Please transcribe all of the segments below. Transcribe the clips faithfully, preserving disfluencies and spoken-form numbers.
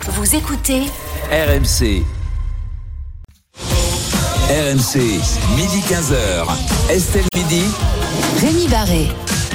Vous écoutez R M C. R M C, midi quinze heures. Estelle Midi. Rémi Barré.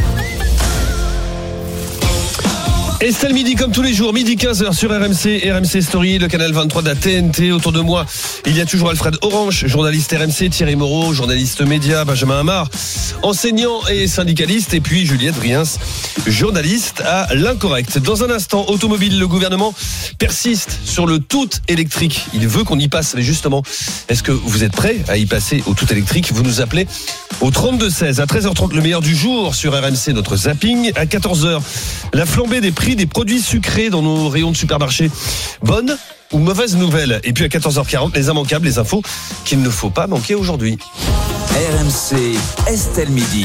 Estelle Midi comme tous les jours, midi quinze heures sur R M C, R M C Story, le canal vingt-trois de la T N T. Autour de moi, il y a toujours Alfred Orange, journaliste R M C, Thierry Moreau, journaliste média, Benjamin Amar, enseignant et syndicaliste, et puis Juliette Briens, journaliste à l'Incorrect. Dans un instant, automobile, le gouvernement persiste sur le tout électrique. Il veut qu'on y passe, mais justement, est-ce que vous êtes prêts à y passer au tout électrique? Vous nous appelez au trente-deux seize, à treize heures trente, le meilleur du jour sur R M C, notre zapping. À quatorze heures, la flambée des prix des produits sucrés dans nos rayons de supermarché. Bonne ou mauvaise nouvelle? Et puis à quatorze heures quarante, les immanquables, les infos qu'il ne faut pas manquer aujourd'hui. R M C, Estelle Midi.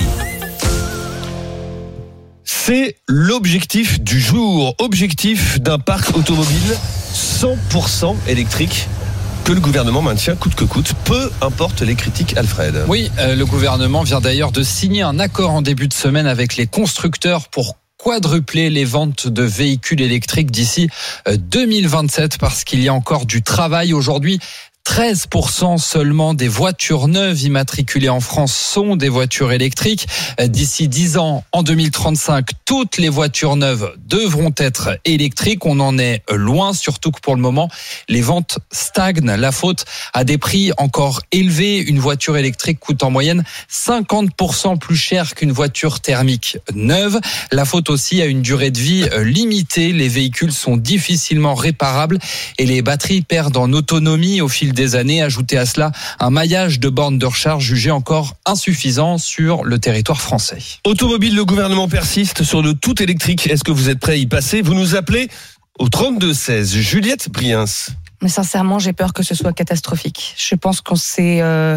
C'est l'objectif du jour. Objectif d'un parc automobile cent pour cent électrique que le gouvernement maintient coûte que coûte, peu importe les critiques, Alfred. Oui, euh, le gouvernement vient d'ailleurs de signer un accord en début de semaine avec les constructeurs pour quadrupler les ventes de véhicules électriques d'ici deux mille vingt-sept, parce qu'il y a encore du travail aujourd'hui. treize pour cent seulement des voitures neuves immatriculées en France sont des voitures électriques. D'ici dix ans, en deux mille trente-cinq, toutes les voitures neuves devront être électriques. On en est loin, surtout que pour le moment, les ventes stagnent. La faute à des prix encore élevés. Une voiture électrique coûte en moyenne cinquante pour cent plus cher qu'une voiture thermique neuve. La faute aussi à une durée de vie limitée. Les véhicules sont difficilement réparables et les batteries perdent en autonomie au fil des années. Ajoutez à cela un maillage de bornes de recharge jugé encore insuffisant sur le territoire français. Automobile, le gouvernement persiste sur le tout électrique. Est-ce que vous êtes prêts à y passer? Vous nous appelez au trente-deux seize. Juliette Briens. Mais sincèrement, j'ai peur que ce soit catastrophique. Je pense qu'on s'est... Euh...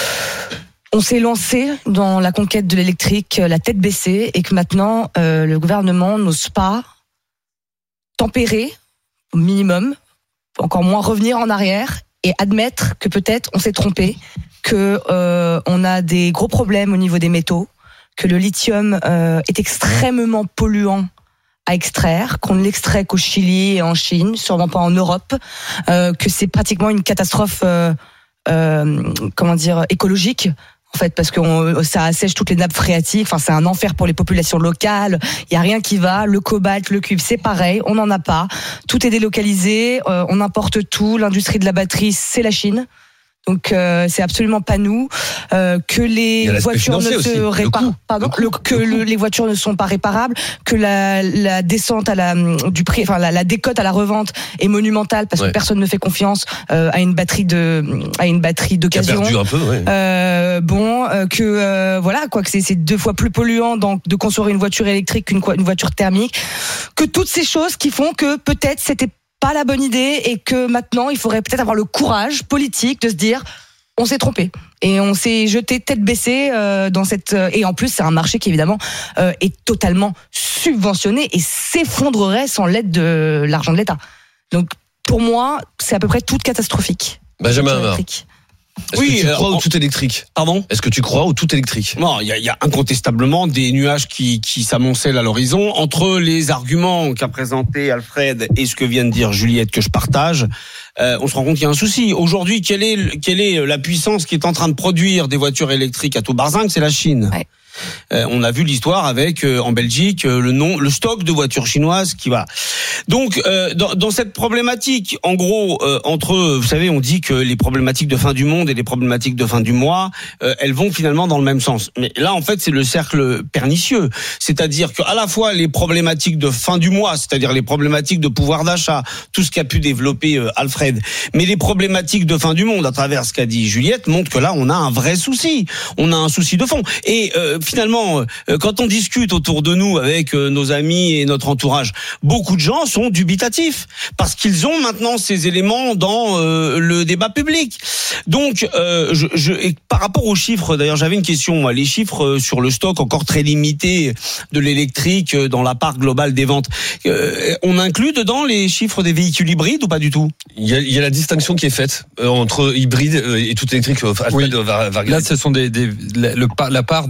On s'est lancé dans la conquête de l'électrique, la tête baissée, et que maintenant, euh, le gouvernement n'ose pas tempérer au minimum, encore moins revenir en arrière et admettre que peut-être on s'est trompé, que euh, on a des gros problèmes au niveau des métaux, que le lithium euh, est extrêmement polluant à extraire, qu'on ne l'extrait qu'au Chili et en Chine, sûrement pas en Europe, euh, que c'est pratiquement une catastrophe, euh, euh, comment dire, écologique. En fait, parce que on, ça assèche toutes les nappes phréatiques. Enfin, c'est un enfer pour les populations locales. Il y a rien qui va. Le cobalt, le cuivre, c'est pareil. On n'en a pas. Tout est délocalisé. Euh, on importe tout. L'industrie de la batterie, c'est la Chine. Donc euh, c'est absolument pas nous. Euh, que les voitures ne se réparent, pardon, le, que le, les voitures ne sont pas réparables, que la, la descente à la du prix, enfin la, la décote à la revente est monumentale parce ouais. que personne ne fait confiance euh, à une batterie de à une batterie d'occasion. Qui a perdu un peu, ouais. Euh, bon, euh, que euh, voilà quoi, que c'est, c'est deux fois plus polluant donc, de construire une voiture électrique qu'une une voiture thermique. Que toutes ces choses qui font que peut-être c'était pas la bonne idée et que maintenant il faudrait peut-être avoir le courage politique de se dire on s'est trompé et on s'est jeté tête baissée euh, dans cette euh, et en plus c'est un marché qui évidemment euh, est totalement subventionné et s'effondrerait sans l'aide de l'argent de l'État. Donc pour moi c'est à peu près tout catastrophique. Benjamin Amar. Est-ce oui, que tu euh, crois au tout électrique? Pardon? Est-ce que tu crois au tout électrique? Non, il y a, y a incontestablement des nuages qui, qui s'amoncellent à l'horizon. Entre les arguments qu'a présenté Alfred et ce que vient de dire Juliette, que je partage, euh, on se rend compte qu'il y a un souci. Aujourd'hui, quelle est, quelle est la puissance qui est en train de produire des voitures électriques à tout barzingue? C'est la Chine. Ouais. Euh, on a vu l'histoire avec euh, en Belgique euh, le nom, le stock de voitures chinoises qui va. Donc euh, dans, dans cette problématique, en gros, euh, entre, vous savez, on dit que les problématiques de fin du monde et les problématiques de fin du mois, euh, elles vont finalement dans le même sens. Mais là, en fait, c'est le cercle pernicieux. C'est-à-dire qu'à la fois les problématiques de fin du mois, c'est-à-dire les problématiques de pouvoir d'achat, tout ce qu'a pu développer euh, Alfred, mais les problématiques de fin du monde, à travers ce qu'a dit Juliette, montrent que là, on a un vrai souci. On a un souci de fond. Et euh, finalement, quand on discute autour de nous avec nos amis et notre entourage, beaucoup de gens sont dubitatifs parce qu'ils ont maintenant ces éléments dans euh, le débat public. Donc, euh, je, je, et par rapport aux chiffres, d'ailleurs, j'avais une question. Moi, les chiffres sur le stock encore très limité de l'électrique dans la part globale des ventes, euh, on inclut dedans les chiffres des véhicules hybrides ou pas du tout? Il y a, il y a la distinction qui est faite euh, entre hybride et tout électrique. Euh, oui. va, va Là, ce sont des, des le, la part de pourcentage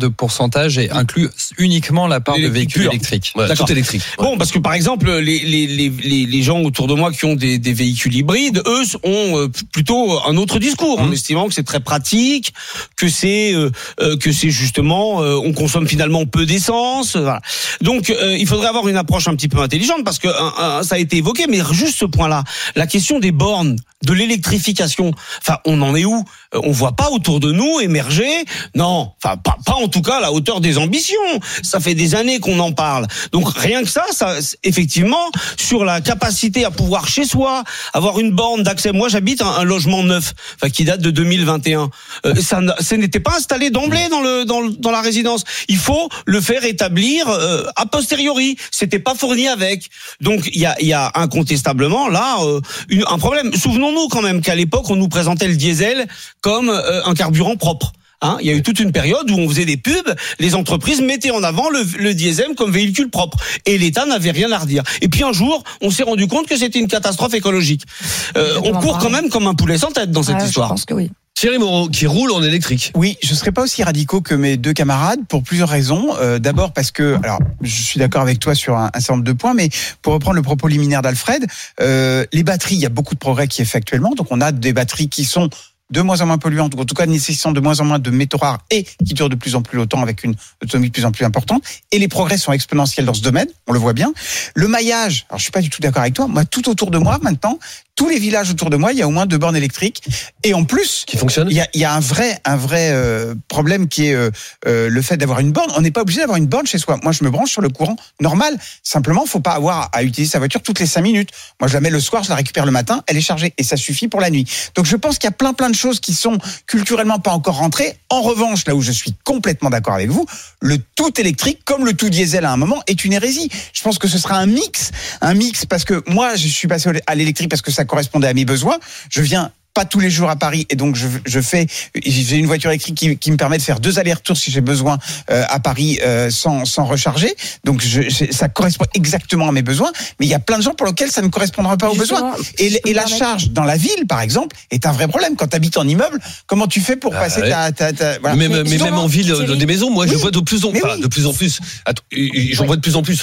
avantages et inclut uniquement la part de véhicules pur. électriques. Ouais, D'accord. tout électrique. Ouais. Bon, parce que par exemple, les, les, les, les, les gens autour de moi qui ont des, des véhicules hybrides, eux, ont euh, plutôt un autre discours, mmh. en estimant que c'est très pratique, que c'est euh, euh, que c'est justement, euh, on consomme finalement peu d'essence. Euh, voilà. Donc, euh, il faudrait avoir une approche un petit peu intelligente, parce que euh, ça a été évoqué, mais juste ce point-là, la question des bornes, de l'électrification. Enfin, on en est où ? On voit pas autour de nous émerger. Non, enfin pas, pas en tout cas à la hauteur des ambitions. Ça fait des années qu'on en parle. Donc rien que ça, ça effectivement sur la capacité à pouvoir chez soi avoir une borne d'accès. Moi, j'habite un, un logement neuf, enfin qui date de deux mille vingt et un. Euh, ça, ça n'était pas installé d'emblée dans le dans le, dans la résidence. Il faut le faire établir euh, a posteriori. C'était pas fourni avec. Donc il y a il y a incontestablement là euh, une, un problème. Souvenons-nous quand même qu'à l'époque on nous présentait le diesel comme euh, un carburant propre. Hein, il y a eu toute une période où on faisait des pubs, les entreprises mettaient en avant le, le diesel comme véhicule propre, et l'État n'avait rien à redire. Et puis un jour, on s'est rendu compte que c'était une catastrophe écologique. Euh, on court quand même comme un poulet sans tête dans cette ah, histoire. Je pense que oui. Thierry Moreau, qui roule en électrique. Oui, je ne serais pas aussi radicaux que mes deux camarades pour plusieurs raisons. Euh, d'abord parce que, alors, je suis d'accord avec toi sur un, un certain nombre de points, mais pour reprendre le propos liminaire d'Alfred, euh, les batteries, il y a beaucoup de progrès qui est fait actuellement. Donc, on a des batteries qui sont de moins en moins polluantes, ou en tout cas nécessitant de moins en moins de métaux rares et qui durent de plus en plus longtemps avec une autonomie de plus en plus importante. Et les progrès sont exponentiels dans ce domaine, on le voit bien. Le maillage, alors je suis pas du tout d'accord avec toi, moi tout autour de moi maintenant, tous les villages autour de moi, il y a au moins deux bornes électriques. Et en plus, qui fonctionne. Il y a, il y a un vrai, un vrai euh, problème qui est euh, euh, le fait d'avoir une borne. On n'est pas obligé d'avoir une borne chez soi. Moi, je me branche sur le courant normal. Simplement, faut pas avoir à utiliser sa voiture toutes les cinq minutes. Moi, je la mets le soir, je la récupère le matin, elle est chargée et ça suffit pour la nuit. Donc, je pense qu'il y a plein, plein de choses qui sont culturellement pas encore rentrées. En revanche, là où je suis complètement d'accord avec vous, le tout électrique, comme le tout diesel à un moment, est une hérésie. Je pense que ce sera un mix, un mix parce que moi, je suis passé à l'électrique parce que ça correspondait à mes besoins. Je viens pas tous les jours à Paris et donc je, je fais j'ai une voiture électrique qui, qui me permet de faire deux allers-retours si j'ai besoin euh, à Paris euh, sans, sans recharger. Donc je, je, ça correspond exactement à mes besoins, mais il y a plein de gens pour lesquels ça ne correspondra pas aux besoins. Et, et la charge dans la ville, par exemple, est un vrai problème. Quand tu habites en immeuble, comment tu fais pour ah, passer ouais. ta, ta, ta voilà. Mais, mais, mais même en ville, Thierry, des maisons, moi oui, je vois de plus en plus, oui. de plus en plus. Attends, j'en vois de plus en plus.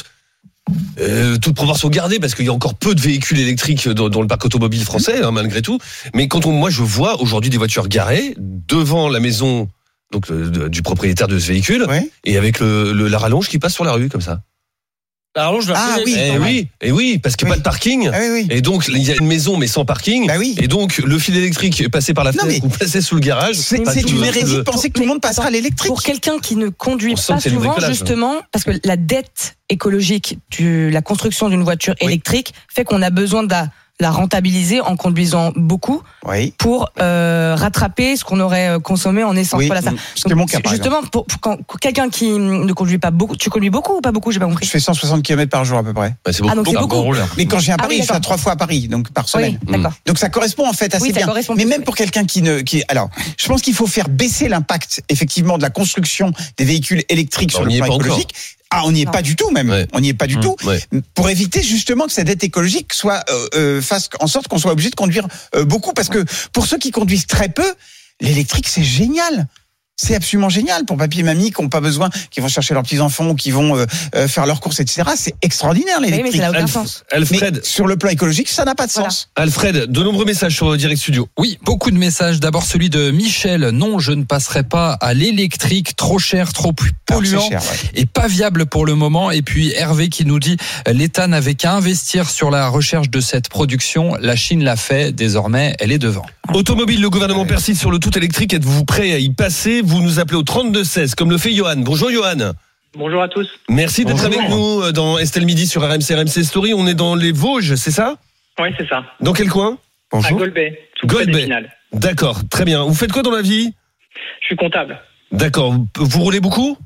Euh, toute proportion gardée parce qu'il y a encore peu de véhicules électriques dans, dans le parc automobile français hein, malgré tout, mais quand on, moi je vois aujourd'hui des voitures garées devant la maison donc euh, du propriétaire de ce véhicule ouais. et avec le, le, la rallonge qui passe sur la rue comme ça. La rallonge, ah oui, et oui, et oui, parce qu'il n'y a oui. pas de parking. Ah, oui, oui. Et donc il y a une maison mais sans parking. Bah oui. Et donc le fil électrique est passé par la fenêtre ou passé sous le garage. C'est, c'est une hérésie de penser que tout le monde passera à l'électrique. Pour quelqu'un qui ne conduit pas souvent, justement, parce que la dette écologique de la construction d'une voiture oui. électrique fait qu'on a besoin de la, la rentabiliser en conduisant beaucoup oui. pour euh, rattraper ce qu'on aurait consommé en essence. Oui. Voilà ça. C'est mon cas, justement, pour, pour, quand, pour quelqu'un qui ne conduit pas beaucoup, tu conduis beaucoup ou pas beaucoup, j'ai pas compris. Je fais cent soixante kilomètres par jour à peu près. Ouais, c'est beaucoup. Ah donc c'est beaucoup. Mais quand je viens à Paris, ah oui, je fais trois fois à Paris, donc par semaine. Oui, d'accord. Donc ça correspond en fait assez oui, bien. Mais même pour quelqu'un qui ne, qui, alors, je pense qu'il faut faire baisser l'impact effectivement de la construction des véhicules électriques bah, sur le plan écologique. Ah, on n'y est non. pas du tout même. Ouais. On n'y est pas du mmh, tout. Ouais. Pour éviter justement que cette dette écologique soit euh, euh, fasse en sorte qu'on soit obligé de conduire euh, beaucoup, parce que pour ceux qui conduisent très peu, l'électrique c'est génial. C'est absolument génial pour papy et mamie qui n'ont pas besoin, qui vont chercher leurs petits-enfants ou qui vont euh, euh, faire leurs courses, et cetera. C'est extraordinaire l'électrique. Oui, mais ça n'a aucun sens. Alfred, mais sur le plan écologique, ça n'a pas de voilà. sens. Alfred, de nombreux messages sur Direct Studio. Oui, beaucoup de messages. D'abord celui de Michel. Non, je ne passerai pas à l'électrique. Trop cher, trop polluant cher, ouais. et pas viable pour le moment. Et puis Hervé qui nous dit l'État n'avait qu'à investir sur la recherche de cette production. La Chine l'a fait. Désormais, elle est devant. Automobile, le gouvernement ouais. persiste sur le tout électrique. Êtes-vous prêt à y passer? Vous nous appelez au trente-deux seize, comme le fait Johan. Bonjour Johan. Bonjour à tous. Merci d'être Bonjour. avec nous dans Estelle Midi sur R M C, R M C Story. On est dans les Vosges, c'est ça? Oui, c'est ça. Dans quel coin? Bonjour. À Golbet, tout près des Finales. D'accord, très bien. Vous faites quoi dans la vie? Je suis comptable. D'accord. Vous roulez beaucoup?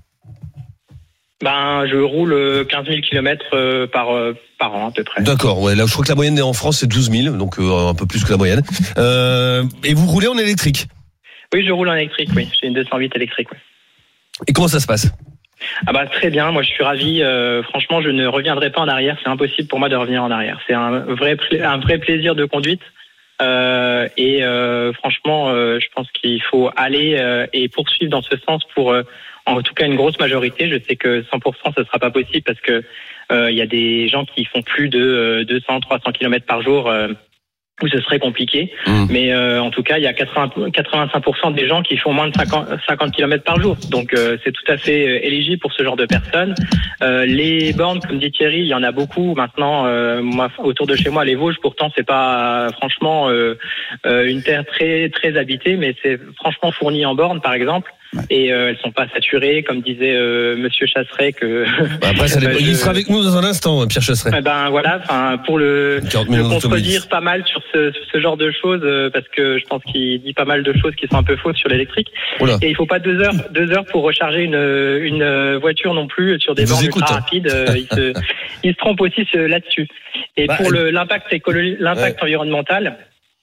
Ben, je roule quinze mille kilomètres par, par an à peu près. D'accord, ouais. Là, je crois que la moyenne en France c'est douze mille, donc euh, un peu plus que la moyenne. Euh, et vous roulez en électrique? Oui, je roule en électrique, oui. J'ai une deux cent huit électrique, oui. Et comment ça se passe? Ah bah très bien, moi je suis ravi. Euh, franchement, je ne reviendrai pas en arrière. C'est impossible pour moi de revenir en arrière. C'est un vrai, un vrai plaisir de conduite. Euh, et euh, franchement, euh, je pense qu'il faut aller euh, et poursuivre dans ce sens pour euh, en tout cas une grosse majorité. Je sais que cent pour cent ce sera pas possible parce que il y a des gens qui font plus de deux cents, trois cents kilomètres par jour. Euh, où ce serait compliqué, mmh. mais euh, en tout cas, il y a quatre-vingts, quatre-vingt-cinq pour cent des gens qui font moins de cinquante kilomètres par jour, donc euh, c'est tout à fait euh, éligible pour ce genre de personnes. Euh, les bornes, comme dit Thierry, il y en a beaucoup maintenant. Euh, moi, autour de chez moi, les Vosges, pourtant, c'est pas euh, franchement euh, euh, une terre très très habitée, mais c'est franchement fourni en bornes, par exemple. Ouais. Et euh, elles sont pas saturées, comme disait euh, Monsieur Chasseret que. Bah après, ça dépend. Il sera avec nous dans un instant, Pierre Chasseret. Eh ben voilà, enfin pour le, le contredire pas mal sur ce, sur ce genre de choses, euh, parce que je pense qu'il dit pas mal de choses qui sont un peu fausses sur l'électrique. Oula. Et il faut pas deux heures, deux heures pour recharger une une voiture non plus sur des bornes ultra rapides. Euh, il se il se trompe aussi là-dessus. Et bah, pour le l'impact écologique, l'impact ouais. environnemental.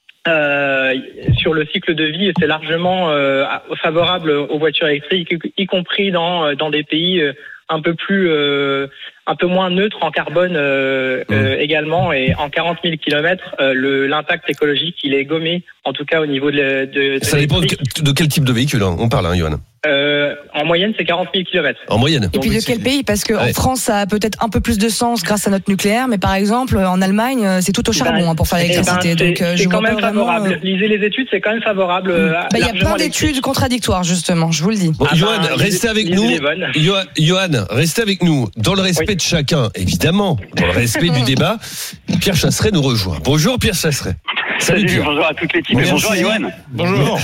Euh, sur le cycle de vie, c'est largement euh, favorable aux voitures électriques, y compris dans dans des pays un peu plus euh, un peu moins neutres en carbone euh, mmh. euh, également. Et en quarante mille kilomètres, euh, le l'impact écologique il est gommé, en tout cas au niveau de, de, de ça dépend de, de quel type de véhicule hein, on parle, hein, Johan. Euh, en moyenne, c'est quarante mille kilomètres. En moyenne. Et puis de quel pays? Parce qu'en ouais. France, ça a peut-être un peu plus de sens grâce à notre nucléaire, mais par exemple, en Allemagne, c'est tout au charbon ben, hein, pour faire l'électricité. Ben, Donc, c'est je quand même favorable. Vraiment... Lisez les études, c'est quand même favorable. Il ben, y a plein d'études contradictoires, justement, je vous le dis. Bon, ah Johan, ben, restez avec nous. Johan, Johan, restez avec nous. Dans le respect oui. de chacun, évidemment, dans le respect du débat, Pierre Chasseret nous rejoint. Bonjour Pierre Chasseret. Salut, Salut bonjour à toute l'équipe et bonjour à Johan. Bonjour.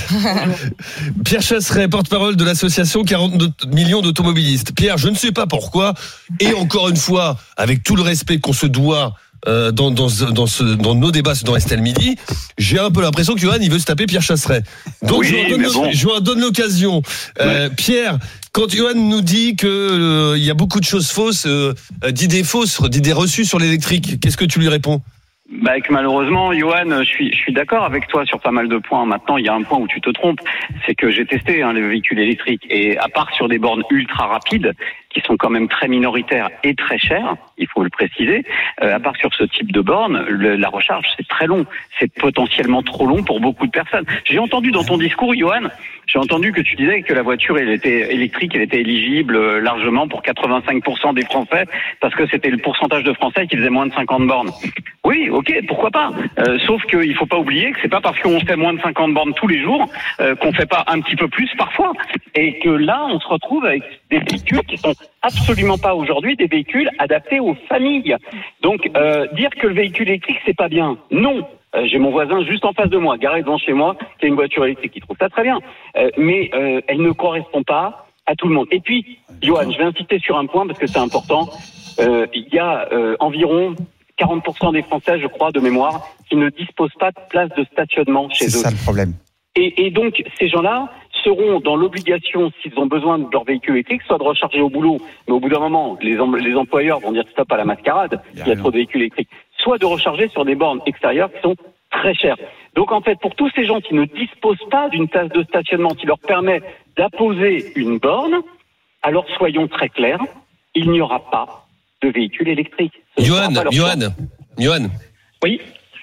Pierre Chasseret, porte-parole de l'association quarante millions d'automobilistes. Pierre, je ne sais pas pourquoi, et encore une fois, avec tout le respect qu'on se doit euh, dans, dans, dans, ce, dans nos débats dans Estelle Midi, j'ai un peu l'impression que Johan, il veut se taper Pierre Chasseret. Donc oui, je vous donne, bon. je vous donne l'occasion. Euh, ouais. Pierre, quand Johan nous dit qu'il euh, y a beaucoup de choses fausses, euh, d'idées fausses, d'idées reçues sur l'électrique, qu'est-ce que tu lui réponds ? Bah, que malheureusement, Johan, je suis, je suis d'accord avec toi sur pas mal de points. Maintenant, il y a un point où tu te trompes, c'est que j'ai testé hein, les véhicules électriques et à part sur des bornes ultra rapides, qui sont quand même très minoritaires et très chères, il faut le préciser, euh, à part sur ce type de borne, le, la recharge, c'est très long. C'est potentiellement trop long pour beaucoup de personnes. J'ai entendu dans ton discours, Johan, j'ai entendu que tu disais que la voiture, elle était électrique, elle était éligible euh, largement pour quatre-vingt-cinq pour cent des Français, parce que c'était le pourcentage de Français qui faisaient moins de cinquante bornes. Oui, ok, pourquoi pas. Euh, sauf qu'il faut pas oublier que c'est pas parce qu'on fait moins de cinquante bornes tous les jours euh, qu'on fait pas un petit peu plus parfois. Et que là, on se retrouve avec des véhicules qui sont absolument pas aujourd'hui des véhicules adaptés aux familles. Donc, euh, dire que le véhicule électrique, c'est pas bien. Non. Euh, j'ai mon voisin juste en face de moi, garé devant chez moi, qui a une voiture électrique, il trouve ça très bien. Euh, mais euh, elle ne correspond pas à tout le monde. Et puis, Johan, je vais insister sur un point parce que c'est important. Euh, il y a euh, environ quarante pour cent des Français, je crois, de mémoire, qui ne disposent pas de place de stationnement chez c'est eux. C'est ça le problème. Et, et donc, ces gens-là seront dans l'obligation, s'ils ont besoin de leur véhicule électrique, soit de recharger au boulot, mais au bout d'un moment, les, les employeurs vont dire stop à la mascarade, il y a trop de véhicules électriques, soit de recharger sur des bornes extérieures qui sont très chères. Donc en fait, pour tous ces gens qui ne disposent pas d'une place de stationnement qui leur permet d'apposer une borne, alors soyons très clairs, il n'y aura pas de véhicule électrique. Johan, Johan, Johan. Oui.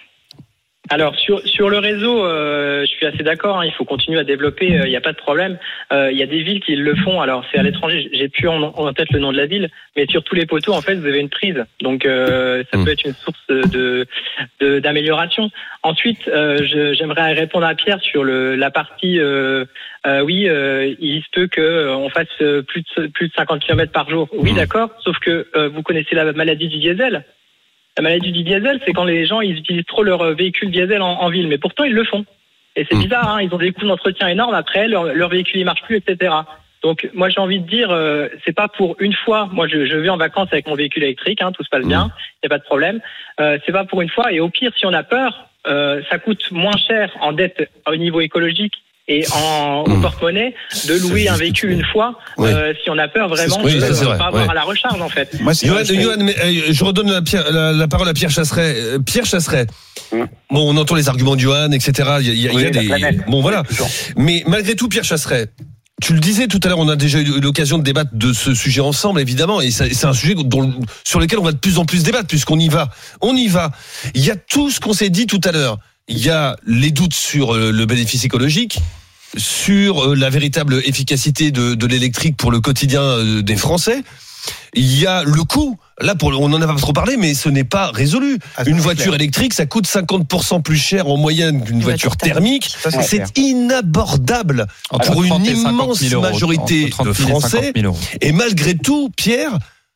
Alors sur sur le réseau, euh, je suis assez d'accord. Hein, il faut continuer à développer. Il euh, n'y a pas de problème. Il euh, y a des villes qui le font. Alors c'est à l'étranger. J'ai plus en, en tête le nom de la ville, mais sur tous les poteaux, en fait, vous avez une prise. Donc euh, ça mmh. peut être une source de, de d'amélioration. Ensuite, euh, je, j'aimerais répondre à Pierre sur le la partie. Euh, euh, oui, euh, il se peut que euh, on fasse plus de plus de cinquante kilomètres par jour. Oui, mmh. d'accord. Sauf que euh, vous connaissez la maladie du diesel. La maladie du diesel, c'est quand les gens ils utilisent trop leur véhicule diesel en, en ville, mais pourtant ils le font. Et c'est mmh. bizarre, hein, ils ont des coûts d'entretien énormes. Après, leur, leur véhicule il marche plus, et cetera. Donc moi j'ai envie de dire, euh, c'est pas pour une fois. Moi je, je vais en vacances avec mon véhicule électrique, hein, tout se passe bien, il mmh. y a pas de problème. Euh, c'est pas pour une fois. Et au pire, si on a peur, euh, ça coûte moins cher en dette au niveau écologique et en mmh. au porte-monnaie de louer un véhicule une fois oui. euh, si on a peur vraiment oui, de ne pas avoir ouais. à la recharge en fait. Moi, Johan, Johan, mais, euh, je redonne la, Pierre, la, la parole à Pierre Chasseret. Euh, Pierre Chasseret. Mmh. Bon, on entend les arguments de Johan, et cetera. Il y a, il y a, oui, il y a des bon voilà. Oui, mais malgré tout, Pierre Chasseret. Tu le disais tout à l'heure, on a déjà eu l'occasion de débattre de ce sujet ensemble, évidemment, et c'est un sujet dont, sur lequel on va de plus en plus débattre, puisqu'on y va. On y va. Il y a tout ce qu'on s'est dit tout à l'heure. Il y a les doutes sur le bénéfice écologique. sur la véritable efficacité de, de l'électrique pour le quotidien des Français. Il y a le coût. Là, pour, on n'en a pas trop parlé, mais ce n'est pas résolu. Ah, une c'est voiture clair. électrique, ça coûte cinquante pour cent plus cher en moyenne qu'une voiture thermique. Ça, c'est C'est clair. inabordable Entre pour une trente et cinquante immense mille euros, majorité entre trente de mille et Français. cinquante mille euros. Et malgré tout, Pierre,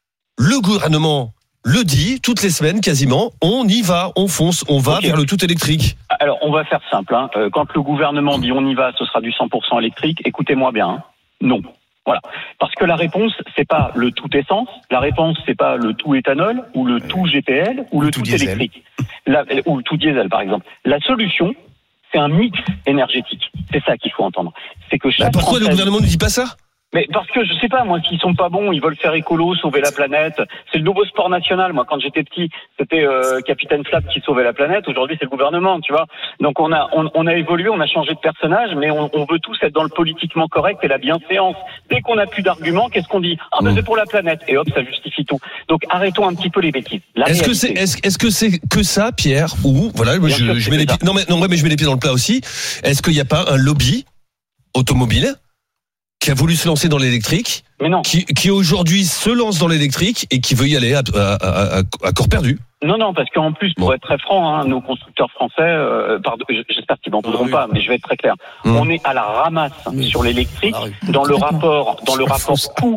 le gouvernement le dit toutes les semaines quasiment, on y va, on fonce, on va Ok. vers le tout électrique. Alors, on va faire simple. Hein. Euh, Quand le gouvernement dit on y va, ce sera du cent pour cent électrique, écoutez-moi bien. Hein. Non. Voilà. Parce que la réponse, c'est pas le tout essence, la réponse, c'est pas le tout éthanol, ou le tout G P L, ou le tout tout, diesel. électrique. La, ou le tout diesel, par exemple. La solution, c'est un mix énergétique. C'est ça qu'il faut entendre. C'est que Bah, chaque pourquoi le Français- gouvernement ne dit pas ça? Mais parce que je sais pas, moi, s'ils sont pas bons, ils veulent faire écolo, sauver la planète. C'est le nouveau sport national. Moi, quand j'étais petit, c'était euh, Capitaine Flap qui sauvait la planète. Aujourd'hui, c'est le gouvernement, tu vois. Donc on a on, on a évolué, on a changé de personnage, mais on, on veut tous être dans le politiquement correct et la bienséance. Dès qu'on a plus d'arguments, qu'est-ce qu'on dit? Ah ben Mm. c'est pour la planète. Et hop, ça justifie tout. Donc arrêtons un petit peu les bêtises. La Est-ce que réalité- c'est est-ce, est-ce que c'est que ça, Pierre, ou voilà, moi, Bien je, sûr que je c'est mets les que pieds, non mais non ouais, mais je mets les pieds dans le plat aussi. Est-ce qu'il n'y a pas un lobby automobile qui a voulu se lancer dans l'électrique, Mais non. qui, qui aujourd'hui se lance dans l'électrique et qui veut y aller à, à, à, à- à corps perdu? Non, non, parce qu'en plus, pour Bon. être très franc, hein, nos constructeurs français, euh, pardon, j'espère qu'ils m'en voudront pas, mais je vais être très clair. Mmh. On est à la ramasse sur l'électrique dans le Complètement. rapport, dans le rapport coût.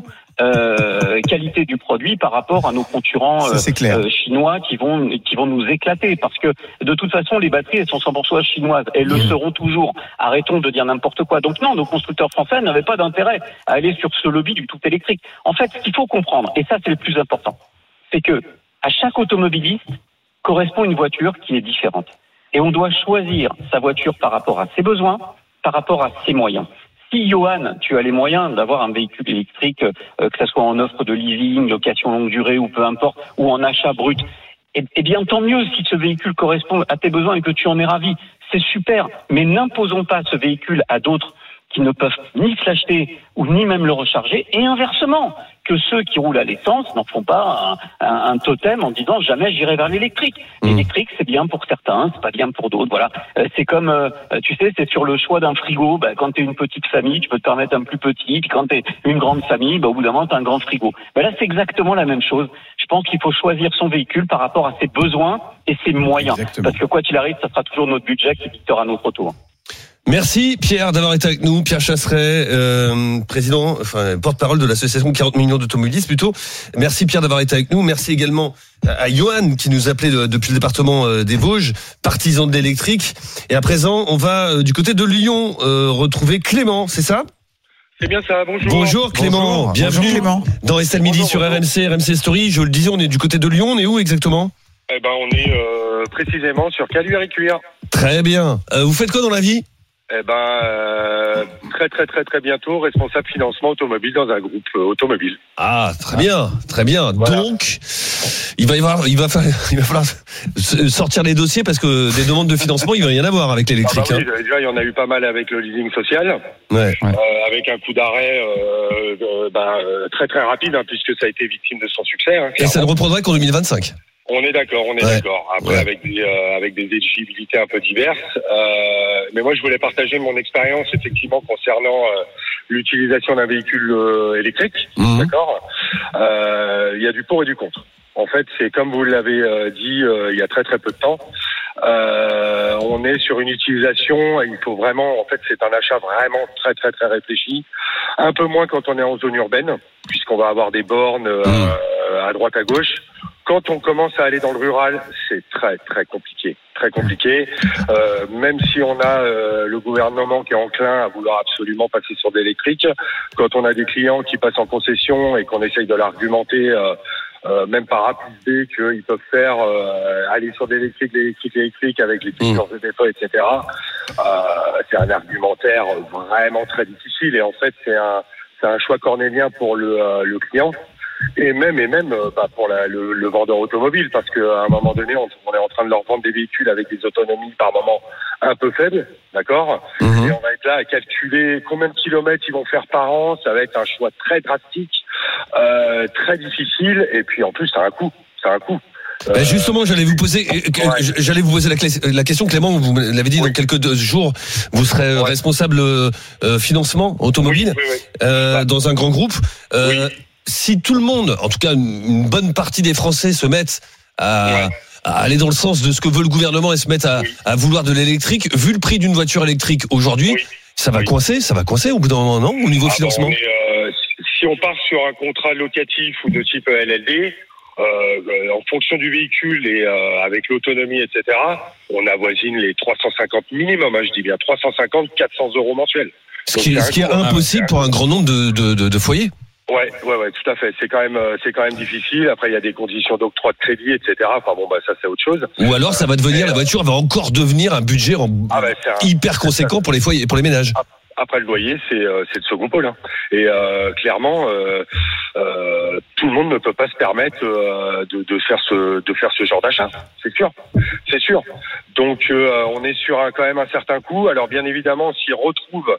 Euh, qualité du produit par rapport à nos concurrents Ça, c'est clair. euh, chinois qui vont qui vont nous éclater parce que de toute façon les batteries elles sont cent pour cent chinoises, elles le seront toujours. Arrêtons de dire n'importe quoi. Donc non, nos constructeurs français n'avaient pas d'intérêt à aller sur ce lobby du tout électrique. En fait, ce qu'il faut comprendre, et ça c'est le plus important, c'est que à chaque automobiliste correspond une voiture qui est différente. Et on doit choisir sa voiture par rapport à ses besoins, par rapport à ses moyens. Si, Johan, tu as les moyens d'avoir un véhicule électrique, euh, que ce soit en offre de leasing, location longue durée ou peu importe, ou en achat brut, eh, eh bien tant mieux si ce véhicule correspond à tes besoins et que tu en es ravi. C'est super, mais n'imposons pas ce véhicule à d'autres qui ne peuvent ni se l'acheter ou ni même le recharger, et inversement, que ceux qui roulent à l'essence n'en font pas un, un, un totem en disant jamais j'irai vers l'électrique. Mmh. L'électrique c'est bien pour certains, c'est pas bien pour d'autres. Voilà, euh, c'est comme euh, tu sais, c'est sur le choix d'un frigo. Bah, quand t'es une petite famille, tu peux te permettre un plus petit, puis quand t'es une grande famille, bah, au bout d'un moment t'as un grand frigo. Bah, là c'est exactement la même chose. Je pense qu'il faut choisir son véhicule par rapport à ses besoins et ses moyens, Exactement. parce que quoi qu'il arrive, ça sera toujours notre budget qui dictera notre tour. Merci Pierre d'avoir été avec nous. Pierre Chasseret, euh, président, enfin porte-parole de l'association quarante millions d'automobilistes plutôt. Merci Pierre d'avoir été avec nous. Merci également à Johan qui nous appelait de- depuis le département euh, des Vosges, partisan de l'électrique. Et à présent, on va euh, du côté de Lyon euh, retrouver Clément, c'est ça? C'est bien ça, bonjour. Bonjour Clément, Bonjour. bienvenue Bonjour Clément. dans Estelle Midi Bonjour, sur bonjour. R M C, R M C Story. Je le disais, on est du côté de Lyon. On est où exactement? Eh ben, on est euh, précisément sur Caluire et Cuire. Très bien. Euh, vous faites quoi dans la vie? Eh ben, euh, très très très très bientôt, responsable financement automobile dans un groupe euh, automobile. Ah, très bien, très bien. Voilà. Donc, il va y avoir, il va faire, il va falloir sortir les dossiers parce que des demandes de financement, il va y en avoir avec Ah bah l'électrique. oui, déjà, il y en a eu pas mal avec le leasing social, hein. Ouais. euh, avec un coup d'arrêt euh, euh, ben, euh, très très rapide, hein, puisque ça a été victime de son succès. Hein, Et ça ne clairement. reprendra qu'en deux mille vingt-cinq. On est d'accord, on est Ouais. d'accord. Après, Ouais. avec des euh, avec des éligibilités un peu diverses. Euh, mais moi, je voulais partager mon expérience effectivement concernant euh, l'utilisation d'un véhicule euh, électrique. Mhm. D'accord. Euh, Il y a du pour et du contre. En fait, c'est comme vous l'avez euh, dit euh, il y a très très peu de temps. Euh, on est sur une utilisation. Il faut vraiment, en fait, c'est un achat vraiment très très très réfléchi. Un peu moins quand on est en zone urbaine, puisqu'on va avoir des bornes euh, Mhm. à droite à gauche. Quand on commence à aller dans le rural, c'est très très compliqué, très compliqué. Euh, même si on a euh, le gouvernement qui est enclin à vouloir absolument passer sur de l'électrique, quand on a des clients qui passent en concession et qu'on essaye de l'argumenter, euh, euh, même par A plus B, qu'ils peuvent faire euh, aller sur de l'électrique, l'électrique, l'électrique avec les futurs Z F E, et cetera. Euh, c'est un argumentaire vraiment très difficile et en fait c'est un c'est un choix cornélien pour le, euh, le client. Et même et même euh, bah, pour la, le, le vendeur automobile, parce qu'à un moment donné, on, on est en train de leur vendre des véhicules avec des autonomies par moment un peu faibles, d'accord. Mhm. Et on va être là à calculer combien de kilomètres ils vont faire par an. Ça va être un choix très drastique, euh, très difficile. Et puis en plus, ça a un coût. Ça a un coût. Ben justement, j'allais vous poser, Ouais. j'allais vous poser la, clé- la question, Clément. Vous me l'avez dit, Oui. dans quelques deux jours, vous serez Ouais. responsable euh, financement automobile Oui, oui, oui. euh, dans un grand groupe. Euh, Oui. Si tout le monde, en tout cas une, une bonne partie des Français, se mettent à, Ouais. à aller dans le sens de ce que veut le gouvernement et se mettent à, Oui. à vouloir de l'électrique, vu le prix d'une voiture électrique aujourd'hui, Oui. ça va Oui. coincer, ça va coincer au bout d'un moment, non, au niveau Ah, bon, financement. on est, euh, si on part sur un contrat locatif ou de type L L D, euh, euh, en fonction du véhicule et euh, avec l'autonomie, et cetera, on avoisine les trois cent cinquante minimum, hein, je dis bien trois cent cinquante, quatre cents euros mensuels. Ce qui, Donc, est, c'est ce qui est un coût, hein. impossible pour un grand nombre de, de, de, de foyers. Ouais, ouais, ouais, tout à fait. C'est quand même, euh, c'est quand même difficile. Après, il y a des conditions d'octroi de crédit, et cetera. Enfin bon, bah ça c'est autre chose. Ou alors ça va devenir, la voiture va encore devenir un budget en- Ah bah, c'est un- hyper conséquent pour les foyers, pour les ménages. Après le loyer, c'est euh, c'est le second pôle. Hein. Et euh, clairement, euh, euh, tout le monde ne peut pas se permettre euh, de, de faire ce de faire ce genre d'achat. C'est sûr, c'est sûr. Donc euh, on est sur un, quand même un certain coût. Alors bien évidemment, s'il retrouve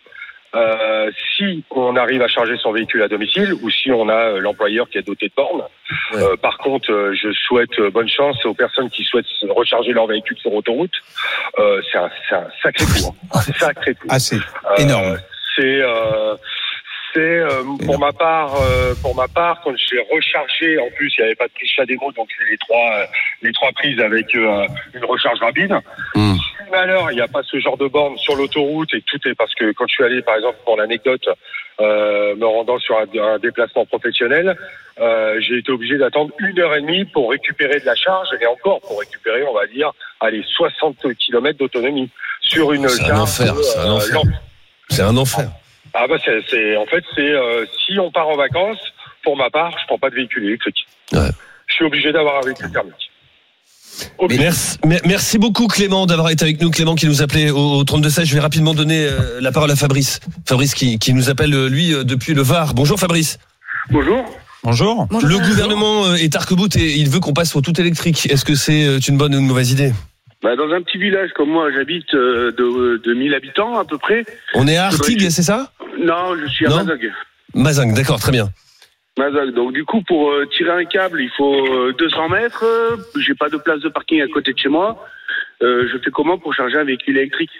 Euh, si on arrive à charger son véhicule à domicile ou si on a euh, l'employeur qui est doté de bornes. Ouais. Euh, par contre, euh, je souhaite euh, bonne chance aux personnes qui souhaitent se recharger leur véhicule sur autoroute. Euh, c'est un, c'est un sacré coup. Hein. Un sacré coup. Ah, c'est Euh, énorme. C'est euh, c'est euh, pour ma part euh, pour ma part quand j'ai rechargé, en plus il n'y avait pas de prise Chademo, donc c'est les trois euh, les trois prises avec euh, une recharge rapide. Mm. Si malheur il n'y a pas ce genre de borne sur l'autoroute et que tout est, parce que quand je suis allé par exemple pour l'anecdote euh, me rendant sur un, un déplacement professionnel, euh, j'ai été obligé d'attendre une heure et demie pour récupérer de la charge, et encore pour récupérer on va dire allez soixante kilomètres d'autonomie sur une C'est un charge enfer, c'est un euh, enfer. lente. C'est un enfer. Ah bah c'est, c'est en fait c'est euh, si on part en vacances, pour ma part, je prends pas de véhicule électrique. Ouais. Je suis obligé d'avoir un véhicule thermique. Obligé. Merci, mer- merci beaucoup Clément d'avoir été avec nous. Clément qui nous appelait au, au trente-deux seize. Je vais rapidement donner euh, la parole à Fabrice. Fabrice qui, qui nous appelle euh, lui euh, depuis le Var. Bonjour Fabrice. Bonjour. Bonjour. Bonjour. Le gouvernement euh, est arc-boute et il veut qu'on passe au tout électrique. Est-ce que c'est euh, une bonne ou une mauvaise idée? Bah, dans un petit village comme moi, j'habite euh, de, de mille habitants à peu près. On est à Artigues, c'est ça? Non, je suis à Non. Mazog. Mazang, d'accord, très bien. Mazog. Donc du coup, pour euh, tirer un câble, il faut euh, deux cents mètres. Euh, j'ai pas de place de parking à côté de chez moi. Euh, je fais comment pour charger un véhicule électrique?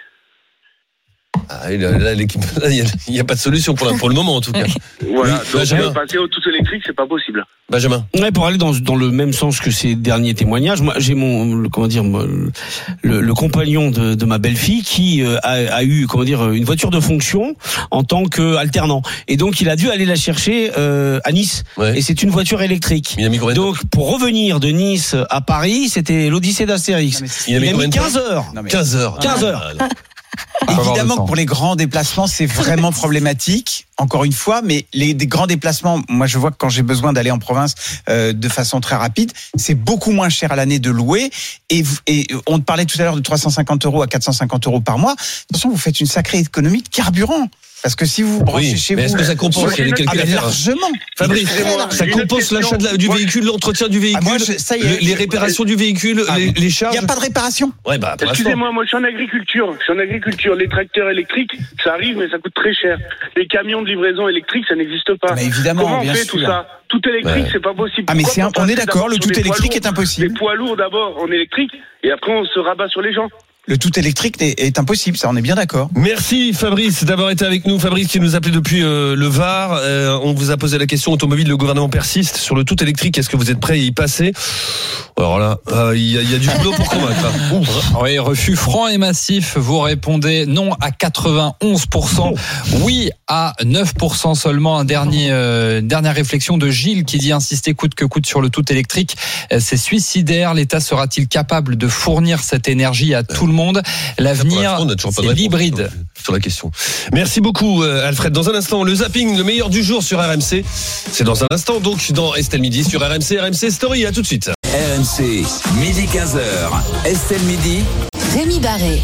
Ah, là, là, l'équipe- là, il n'y a, a pas de solution pour, la- pour le moment en tout cas. Voilà. Oui, Donc Benjamin. euh, passer au tout électrique, c'est pas possible. Benjamin. Ouais, pour aller dans, dans le même sens que ces derniers témoignages, moi j'ai mon le- comment dire moi, le, le compagnon de, de ma belle-fille qui euh, a, a eu comment dire une voiture de fonction en tant qu'alternant, et donc il a dû aller la chercher euh, à Nice, Ouais. et c'est une voiture électrique. Il a mis combien de temps? Donc pour revenir de Nice à Paris, c'était l'Odyssée d'Astérix. Non, mais Il a mis Il a combien mis de temps? quinze heures. Non, mais quinze heures. quinze heures. Ah, là. avoir le évidemment temps. que pour les grands déplacements, c'est vraiment problématique, encore une fois, mais les des grands déplacements, moi je vois que quand j'ai besoin d'aller en province euh, de façon très rapide, c'est beaucoup moins cher à l'année de louer, et, vous- et on te parlait tout à l'heure de trois cent cinquante euros à quatre cent cinquante euros par mois. De toute façon, vous faites une sacrée économie de carburant. Parce que si vous vous branchez Oui, chez mais vous, est-ce que ça compense? Il y a des ah, calculs à mais faire. largement. Fabrice, Excusez-moi, ça j'ai une compense autre l'achat de la- du question. véhicule, l'entretien du véhicule, Ah, moi, je- ça y est, le- les je- réparations du véhicule, Ah, les, bon. les Il charges. n'y a pas de réparation. Ouais, bah, pour l'instant. Excusez-moi, moi je suis en agriculture. Je suis en agriculture. Les tracteurs électriques, ça arrive, mais ça coûte très cher. Les camions de livraison électrique, ça n'existe pas. Mais évidemment, Comment on bien fait sûr. tout ça? Tout électrique, Ouais. c'est pas possible. Ah mais Pourquoi c'est un- pas on est passer d'accord, d'abord le sur tout des poids électrique lourds, est impossible. Les poids lourds d'abord en électrique, et après on se rabat sur les gens. Le tout électrique est, est impossible, ça on est bien d'accord. Merci Fabrice d'avoir été avec nous. Fabrice qui nous appelait depuis euh, le Var. Euh, on vous a posé la question automobile. Le gouvernement persiste sur le tout électrique. Est-ce que vous êtes prêt à y passer? Alors là, euh, il y, a- il y a du boulot pour convaincre. hein. Ouf. Oui, refus franc et massif. Vous répondez non à quatre-vingt-onze pour cent, oui à neuf pour cent seulement. Un dernier, euh, dernière réflexion de Gilles qui dit insister coûte que coûte sur le tout électrique. Euh, C'est suicidaire. L'État sera-t-il capable de fournir cette énergie à tout le monde? L'avenir, On n'a toujours pas de c'est réponse l'hybride. sur- sur la question. Merci beaucoup euh, Alfred. Dans un instant, le zapping, le meilleur du jour sur R M C. C'est dans un instant, donc dans Estelle Midi sur R M C, R M C Story. À tout de suite. R M C, midi quinze heures. Estelle Midi. Rémi Barré.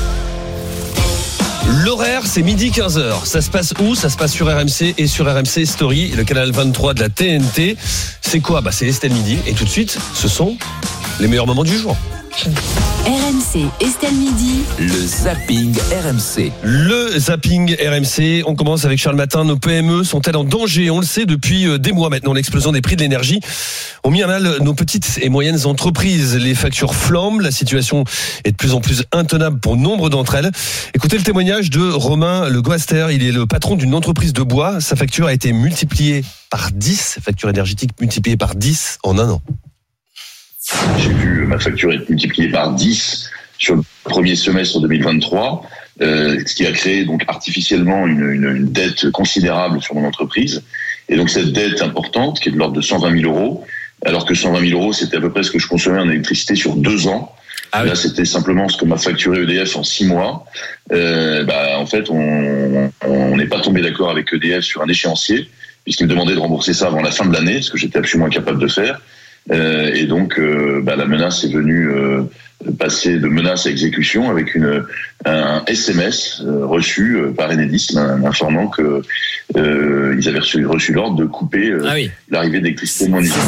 L'horaire, c'est midi quinze heures. Ça se passe où? Ça se passe sur R M C et sur R M C Story, le canal vingt-trois de la T N T. C'est quoi? Bah, c'est Estelle Midi. Et tout de suite, ce sont les meilleurs moments du jour. R M C, Estelle Midi. Le zapping R M C. Le zapping R M C, on commence avec Charles Matin. Nos P M E sont-elles en danger? On le sait depuis des mois maintenant. L'explosion des prix de l'énergie ont mis à mal nos petites et moyennes entreprises. Les factures flambent, la situation est de plus en plus intenable pour nombre d'entre elles. Écoutez le témoignage de Romain Le Goaster. Il est le patron d'une entreprise de bois. Sa facture a été multipliée par dix, facture énergétique multipliée par dix en un an. J'ai vu ma facture être multipliée par dix sur le premier semestre deux mille vingt-trois, euh, ce qui a créé donc artificiellement une, une, une dette considérable sur mon entreprise. Et donc cette dette importante, qui est de l'ordre de cent vingt mille euros, alors que cent vingt mille euros, c'était à peu près ce que je consommais en électricité sur deux ans. Ah oui. Là, c'était simplement ce que m'a facturé E D F en six mois. Euh, bah, en fait, on n'est pas tombé d'accord avec E D F sur un échéancier, puisqu'il me demandait de rembourser ça avant la fin de l'année, ce que j'étais absolument incapable de faire. Euh, et donc, euh, bah, la menace est venue euh, passer de menace à exécution avec une, un S M S euh, reçu euh, par Enedis, informant que euh, ils avaient reçu, reçu l'ordre de couper euh, ah oui. l'arrivée d'électricité de mon usine.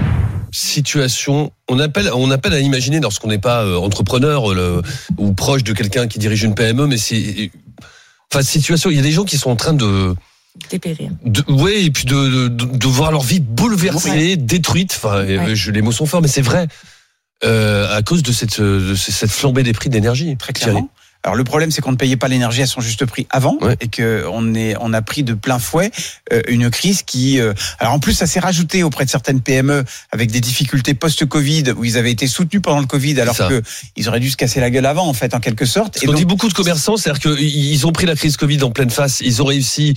Situation, on appelle, on appelle à imaginer lorsqu'on n'est pas euh, entrepreneur le, ou proche de quelqu'un qui dirige une P M E, mais c'est, enfin, situation. Il y a des gens qui sont en train de dépérir. Oui, et puis de, de, de voir leur vie bouleversée, ouais. détruite. Enfin, ouais. je, les mots sont forts, mais c'est vrai. Euh, à cause de cette, de cette flambée des prix d'énergie. Très clairement. Alors le problème, c'est qu'on ne payait pas l'énergie à son juste prix avant, ouais. et que on est, on a pris de plein fouet euh, une crise qui. Euh, alors en plus, ça s'est rajouté auprès de certaines P M E avec des difficultés post-Covid où ils avaient été soutenus pendant le Covid, alors que ils auraient dû se casser la gueule avant, en fait, en quelque sorte. Et on donc, dit beaucoup de commerçants, c'est-à-dire qu'ils ont pris la crise Covid en pleine face, ils ont réussi.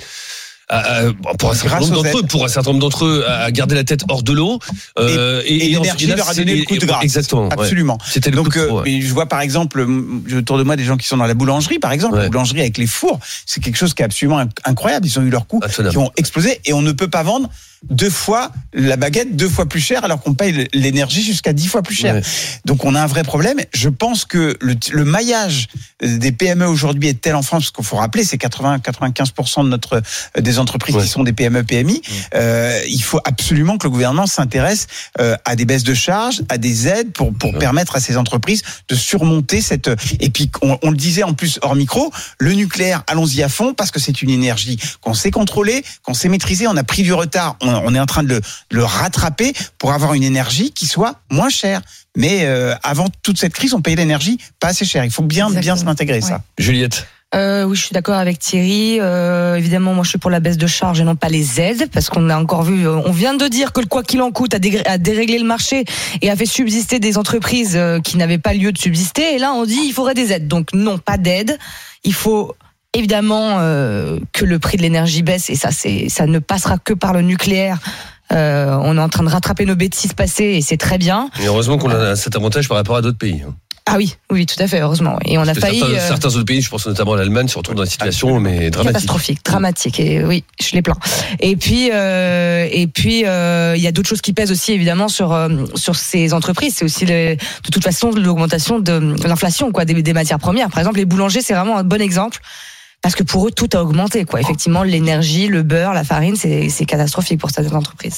À, à, pour un certain nombre d'entre eux, pour un certain nombre d'entre eux, à garder la tête hors de l'eau. Euh, et, et, et l'énergie leur a donné le coup de grâce. Exactement. Absolument. Ouais. C'était le Donc, coup de euh, ouais. je vois par exemple, autour de moi des gens qui sont dans la boulangerie, par exemple, ouais. la boulangerie avec les fours, c'est quelque chose qui est absolument incroyable. Ils ont eu leur coût, qui ont explosé, et on ne peut pas vendre deux fois la baguette, deux fois plus cher, alors qu'on paye l'énergie jusqu'à dix fois plus cher. Ouais. Donc on a un vrai problème. Je pense que le, le maillage des P M E aujourd'hui est tel en France, parce qu'il faut rappeler, c'est quatre-vingts à quatre-vingt-quinze pour cent de notre des entreprises ouais. qui sont des P M E, P M I. Ouais. Euh, il faut absolument que le gouvernement s'intéresse euh, à des baisses de charges, à des aides pour pour ouais. permettre à ces entreprises de surmonter cette. Et puis on, on le disait en plus hors micro, le nucléaire, allons-y à fond, parce que c'est une énergie qu'on sait contrôler, qu'on sait maîtriser. On a pris du retard. On, on est en train de le, de le rattraper pour avoir une énergie qui soit moins chère. Mais euh, avant toute cette crise, on payait l'énergie pas assez cher. Il faut bien, Exactement. bien s'intégrer, ouais. ça. Juliette. Euh, oui, je suis d'accord avec Thierry. Euh, évidemment, moi, je suis pour la baisse de charges et non pas les aides, parce qu'on a encore vu, on vient de dire que le quoi qu'il en coûte a, dégré, a déréglé le marché et a fait subsister des entreprises qui n'avaient pas lieu de subsister. Et là, on dit il faudrait des aides. Donc non, pas d'aide. Il faut évidemment euh, que le prix de l'énergie baisse, et ça, c'est, ça ne passera que par le nucléaire. Euh, on est en train de rattraper nos bêtises passées et c'est très bien. Et heureusement qu'on a cet avantage par rapport à d'autres pays. Ah oui, oui, tout à fait, heureusement. Et on a failli. Certains, euh... certains autres pays, je pense notamment à l'Allemagne, se retrouvent dans une situation mais dramatique. Catastrophique, dramatique. Et oui, je les plains. Et puis, euh, et puis, il euh, y a d'autres choses qui pèsent aussi évidemment sur euh, sur ces entreprises. C'est aussi le, de toute façon l'augmentation de l'inflation, quoi, des, des matières premières. Par exemple, les boulangers, c'est vraiment un bon exemple. Parce que pour eux, tout a augmenté, quoi. Effectivement, l'énergie, le beurre, la farine, c'est, c'est catastrophique pour certaines entreprises.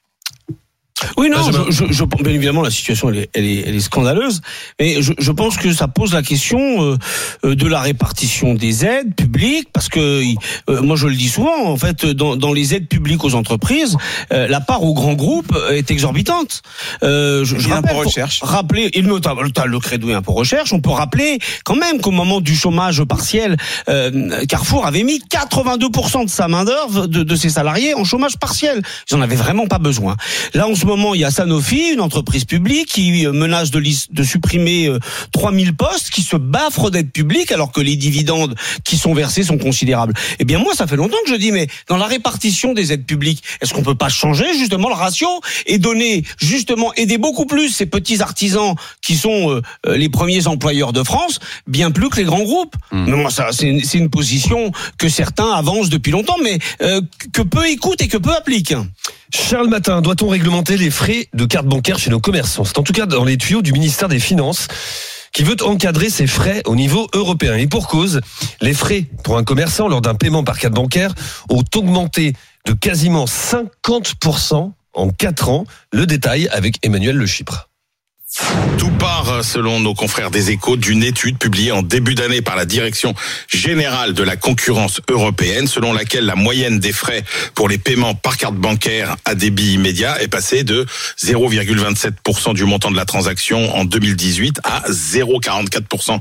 Oui, non, je, je, je, bien évidemment, la situation, elle est, elle est, elle est scandaleuse, mais je, je pense que ça pose la question euh, de la répartition des aides publiques, parce que, euh, moi je le dis souvent, en fait, dans, dans les aides publiques aux entreprises, euh, la part aux grands groupes est exorbitante. Euh, je, je rappelle, recherche. Rappeler, et notamment le Crédit Impôt Recherche, on peut rappeler quand même qu'au moment du chômage partiel, euh, Carrefour avait mis quatre-vingt-deux pour cent de sa main-d'œuvre, de, de ses salariés, en chômage partiel. Ils en avaient vraiment pas besoin. Là, on se moment, il y a Sanofi, une entreprise publique qui menace de, de supprimer trois mille postes, qui se baffre d'être publique alors que les dividendes qui sont versés sont considérables. Eh bien moi, ça fait longtemps que je dis, mais dans la répartition des aides publiques, est-ce qu'on peut pas changer justement le ratio et donner justement, aider beaucoup plus ces petits artisans qui sont euh, les premiers employeurs de France, bien plus que les grands groupes. Mmh. Non, ça, c'est une, c'est une position que certains avancent depuis longtemps, mais euh, que peu écoutent et que peu appliquent. Charles Matin, doit-on réglementer les frais de carte bancaire chez nos commerçants? C'est en tout cas dans les tuyaux du ministère des Finances qui veut encadrer ces frais au niveau européen. Et pour cause, les frais pour un commerçant lors d'un paiement par carte bancaire ont augmenté de quasiment cinquante pour cent en quatre ans. Le détail avec Emmanuel Le Chypre. Tout part, selon nos confrères des Échos, d'une étude publiée en début d'année par la Direction générale de la concurrence européenne, selon laquelle la moyenne des frais pour les paiements par carte bancaire à débit immédiat est passée de zéro virgule vingt-sept pour cent du montant de la transaction en deux mille dix-huit à zéro virgule quarante-quatre pour cent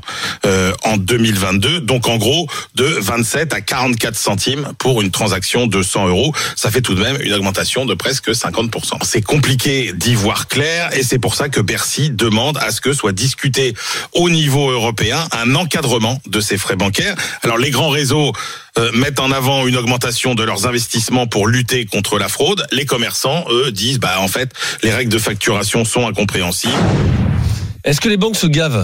en deux mille vingt-deux. Donc en gros, de vingt-sept à quarante-quatre centimes pour une transaction de cent euros. Ça fait tout de même une augmentation de presque cinquante pour cent. C'est compliqué d'y voir clair et c'est pour ça que Bercy demande à ce que soit discuté au niveau européen un encadrement de ces frais bancaires. Alors les grands réseaux euh, mettent en avant une augmentation de leurs investissements pour lutter contre la fraude. Les commerçants, eux, disent bah en fait les règles de facturation sont incompréhensibles. Est-ce que les banques se gavent ?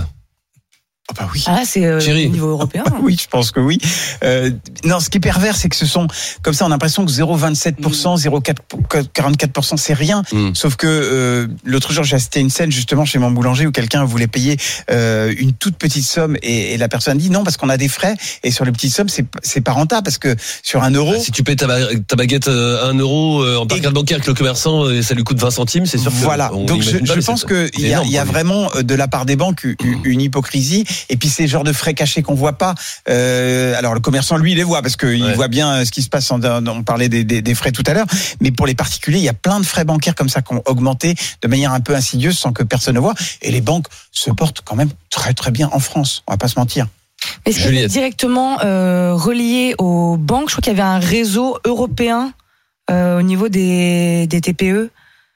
Ah bah oui. Ah, c'est euh, au niveau européen. Ah bah oui, je pense que oui. Euh, non, ce qui est pervers, c'est que ce sont, comme ça, on a l'impression que zéro virgule vingt-sept pour cent, zéro virgule quarante-quatre pour cent, c'est rien. Mm. Sauf que euh, l'autre jour, j'ai assisté à une scène justement chez mon boulanger où quelqu'un voulait payer euh, une toute petite somme et, et la personne dit non parce qu'on a des frais et sur les petites sommes, c'est c'est pas rentable parce que sur un euro. Bah, si tu payes ta, ta baguette à un euro euh, en par carte bancaire avec le commerçant, et ça lui coûte vingt centimes, c'est sûr que. Voilà. Donc je, je pense que il y a, y a vraiment de la part des banques une, une hypocrisie et puis ces genres de frais cachés qu'on voit pas. Euh, alors le commerçant lui il les voit parce qu'il ouais. voit bien ce qui se passe. En, on parlait des, des, des frais tout à l'heure, mais pour les particuliers il y a plein de frais bancaires comme ça qui ont augmenté de manière un peu insidieuse sans que personne ne voit. Et les banques se portent quand même très très bien en France. On va pas se mentir. Est-ce que c'est directement euh, relié aux banques? Je crois qu'il y avait un réseau européen euh, au niveau des, des T P E.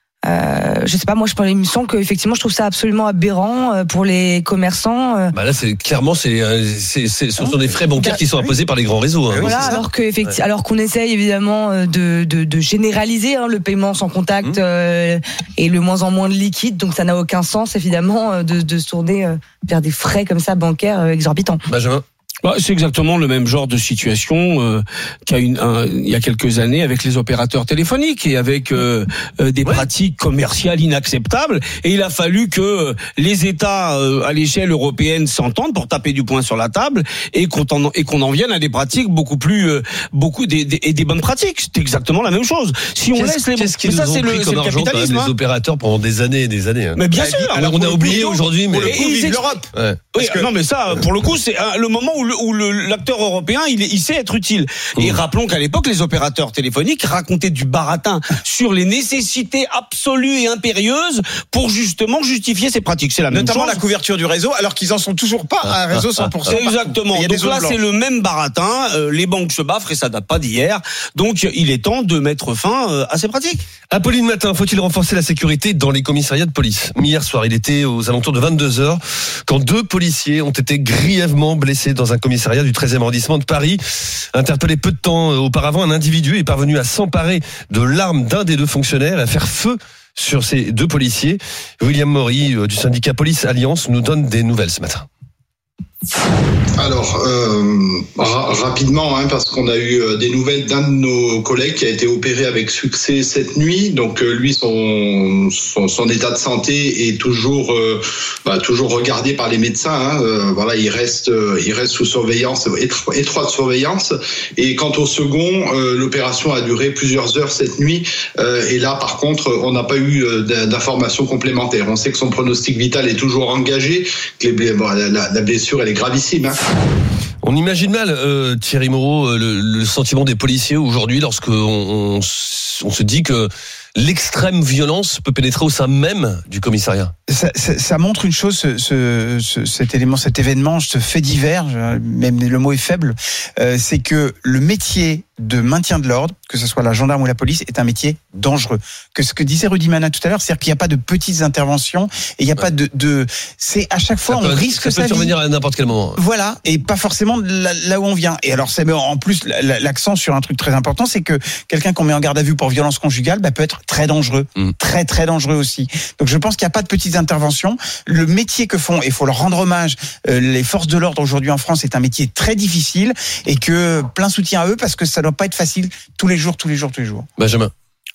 Euh, je sais pas, moi je parlais, il me semble qu'effectivement je trouve ça absolument aberrant pour les commerçants. Bah là c'est clairement c'est, c'est, c'est ce sont des frais bancaires bah, qui sont imposés oui. par les grands réseaux. Hein. Voilà, oui, alors que effectivement, ouais. alors qu'on essaye évidemment de de, de généraliser hein, le paiement sans contact mmh. euh, et le moins en moins de liquide, donc ça n'a aucun sens évidemment de de se tourner vers des frais comme ça bancaires exorbitants. Benjamin. Bah, c'est exactement le même genre de situation euh, qu'il y a, une, un, il y a quelques années avec les opérateurs téléphoniques et avec euh, euh, des ouais. pratiques commerciales inacceptables. Et il a fallu que les États euh, à l'échelle européenne s'entendent pour taper du poing sur la table et qu'on en, et qu'on en vienne à des pratiques beaucoup plus, euh, beaucoup des, des, et des bonnes pratiques. C'est exactement la même chose. Si on qu'est-ce, laisse les, qu'est-ce qu'ils ça nous ont c'est pris le, comme c'est argent, le capitalisme. Même, hein. Les opérateurs pendant des années et des années. Hein. Mais bien sûr. Alors on a oublié aujourd'hui, mais et, et ils l'Europe. Ouais. Oui, que... non mais ça, pour le coup, c'est hein, le moment où le, où le, l'acteur européen, il, il sait être utile. Mmh. Et rappelons qu'à l'époque, les opérateurs téléphoniques racontaient du baratin sur les nécessités absolues et impérieuses pour justement justifier ces pratiques. C'est la même Notamment chose. la couverture du réseau, alors qu'ils en sont toujours pas à un réseau cent pour cent. Exactement. Donc là, c'est le même baratin. Euh, les banques se baffrent et ça date pas d'hier. Donc il est temps de mettre fin euh, à ces pratiques. Apolline Matin, faut-il renforcer la sécurité dans les commissariats de police? Hier soir, il était aux alentours de vingt-deux heures quand deux policiers ont été grièvement blessés dans un commissariat du treizième arrondissement de Paris. Interpellé peu de temps auparavant, un individu est parvenu à s'emparer de l'arme d'un des deux fonctionnaires et à faire feu sur ces deux policiers. William Maury du syndicat Police Alliance nous donne des nouvelles ce matin. Alors, euh, ra- rapidement, hein, parce qu'on a eu euh, des nouvelles d'un de nos collègues qui a été opéré avec succès cette nuit. Donc, euh, lui, son, son son état de santé est toujours euh, bah, toujours regardé par les médecins. Hein. Euh, voilà, il reste euh, il reste sous surveillance, étro- étroite surveillance. Et quant au second, euh, l'opération a duré plusieurs heures cette nuit. Euh, et là, par contre, on n'a pas eu euh, d'informations complémentaires. On sait que son pronostic vital est toujours engagé, que les, bon, la, la blessure elle est gravissime. Hein. On imagine mal, euh, Thierry Moreau, le, le sentiment des policiers aujourd'hui lorsque on, on, on se dit que l'extrême violence peut pénétrer au sein même du commissariat. Ça, ça, ça montre une chose, ce, ce, ce, cet élément, cet événement, ce fait divers, même le mot est faible, euh, c'est que le métier de maintien de l'ordre, que ce soit la gendarme ou la police, est un métier dangereux. Que ce que disait Rudy Mana tout à l'heure, c'est-à-dire qu'il n'y a pas de petites interventions et il n'y a ouais. pas de, de, c'est à chaque fois ça on peut, risque ça sa peut vie. survenir à n'importe quel moment. Voilà, et pas forcément là, là où on vient. Et alors, ça met en plus l'accent sur un truc très important, c'est que quelqu'un qu'on met en garde à vue pour violence conjugale, bah, peut être très dangereux, mmh. très très dangereux aussi. Donc, je pense qu'il n'y a pas de petites interventions. Le métier que font, et il faut leur rendre hommage, euh, les forces de l'ordre aujourd'hui en France, c'est un métier très difficile et que plein soutien à eux parce que ça doit pas être facile tous les jours, tous les jours, tous les jours. Benjamin.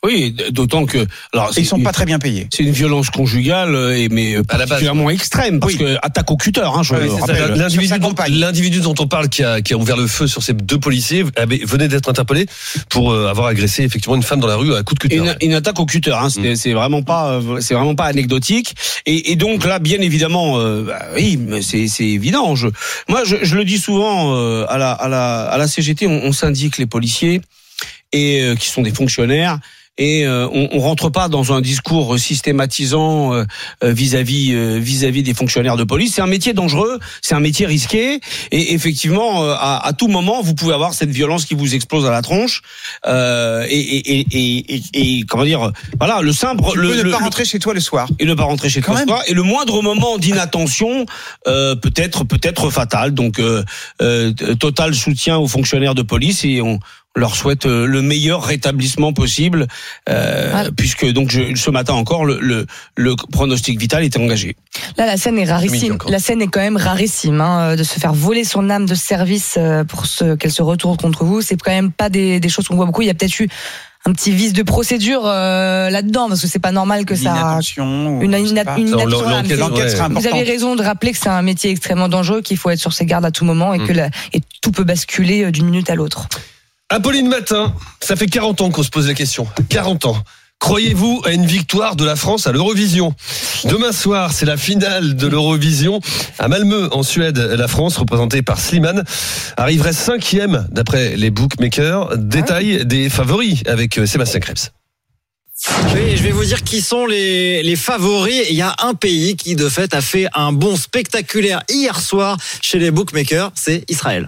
Oui, d'autant que alors ils sont pas très bien payés. C'est une violence conjugale et mais à la particulièrement base, extrême parce oui. que attaque au cutter, hein, je oui, le rappelle. L'individu dont, l'individu dont on parle qui a, qui a ouvert le feu sur ces deux policiers venait d'être interpellé pour avoir agressé effectivement une femme dans la rue à coup de cutter. Une, une attaque au cutter, hein, c'est, mmh. c'est vraiment pas, c'est vraiment pas anecdotique. Et, et donc là, bien évidemment, euh, bah, oui, c'est, c'est évident. Je, moi, je, je le dis souvent euh, à la, à la, à la C G T, on, on syndique les policiers et euh, qui sont des fonctionnaires. Et euh, on, on rentre pas dans un discours systématisant euh, vis-à-vis euh, vis-à-vis des fonctionnaires de police. C'est un métier dangereux, c'est un métier risqué, et effectivement, euh, à, à tout moment, vous pouvez avoir cette violence qui vous explose à la tronche. Euh, et, et, et, et, et comment dire, voilà, le simple, tu le, peux ne le, pas le, rentrer chez toi le soir, et ne pas rentrer chez toi le soir, et le moindre moment d'inattention euh, peut être peut être fatal. Donc, euh, euh, total soutien aux fonctionnaires de police, et on leur souhaite le meilleur rétablissement possible, euh, ah. puisque donc je, ce matin encore le, le, le pronostic vital était engagé. Là, la scène est rarissime. La scène est quand même rarissime, hein, de se faire voler son âme de service pour ce, qu'elle se retourne contre vous. C'est quand même pas des, des choses qu'on voit beaucoup. Il y a peut-être eu un petit vice de procédure euh, là-dedans, parce que c'est pas normal que une ça. Inattention, une une, une inattention. L'enquête, l'enquête sera importante. Vous avez raison de rappeler que c'est un métier extrêmement dangereux, qu'il faut être sur ses gardes à tout moment, et mmh. que la, et tout peut basculer d'une minute à l'autre. Apolline Matin, ça fait quarante ans qu'on se pose la question. quarante ans. Croyez-vous à une victoire de la France à l'Eurovision ? Demain soir, c'est la finale de l'Eurovision à Malmö, en Suède. La France, représentée par Slimane, arriverait cinquième d'après les bookmakers. Détail des favoris avec Sébastien Krebs. Oui, je vais vous dire qui sont les, les favoris. Il y a un pays qui, de fait, a fait un bond spectaculaire hier soir chez les bookmakers, c'est Israël.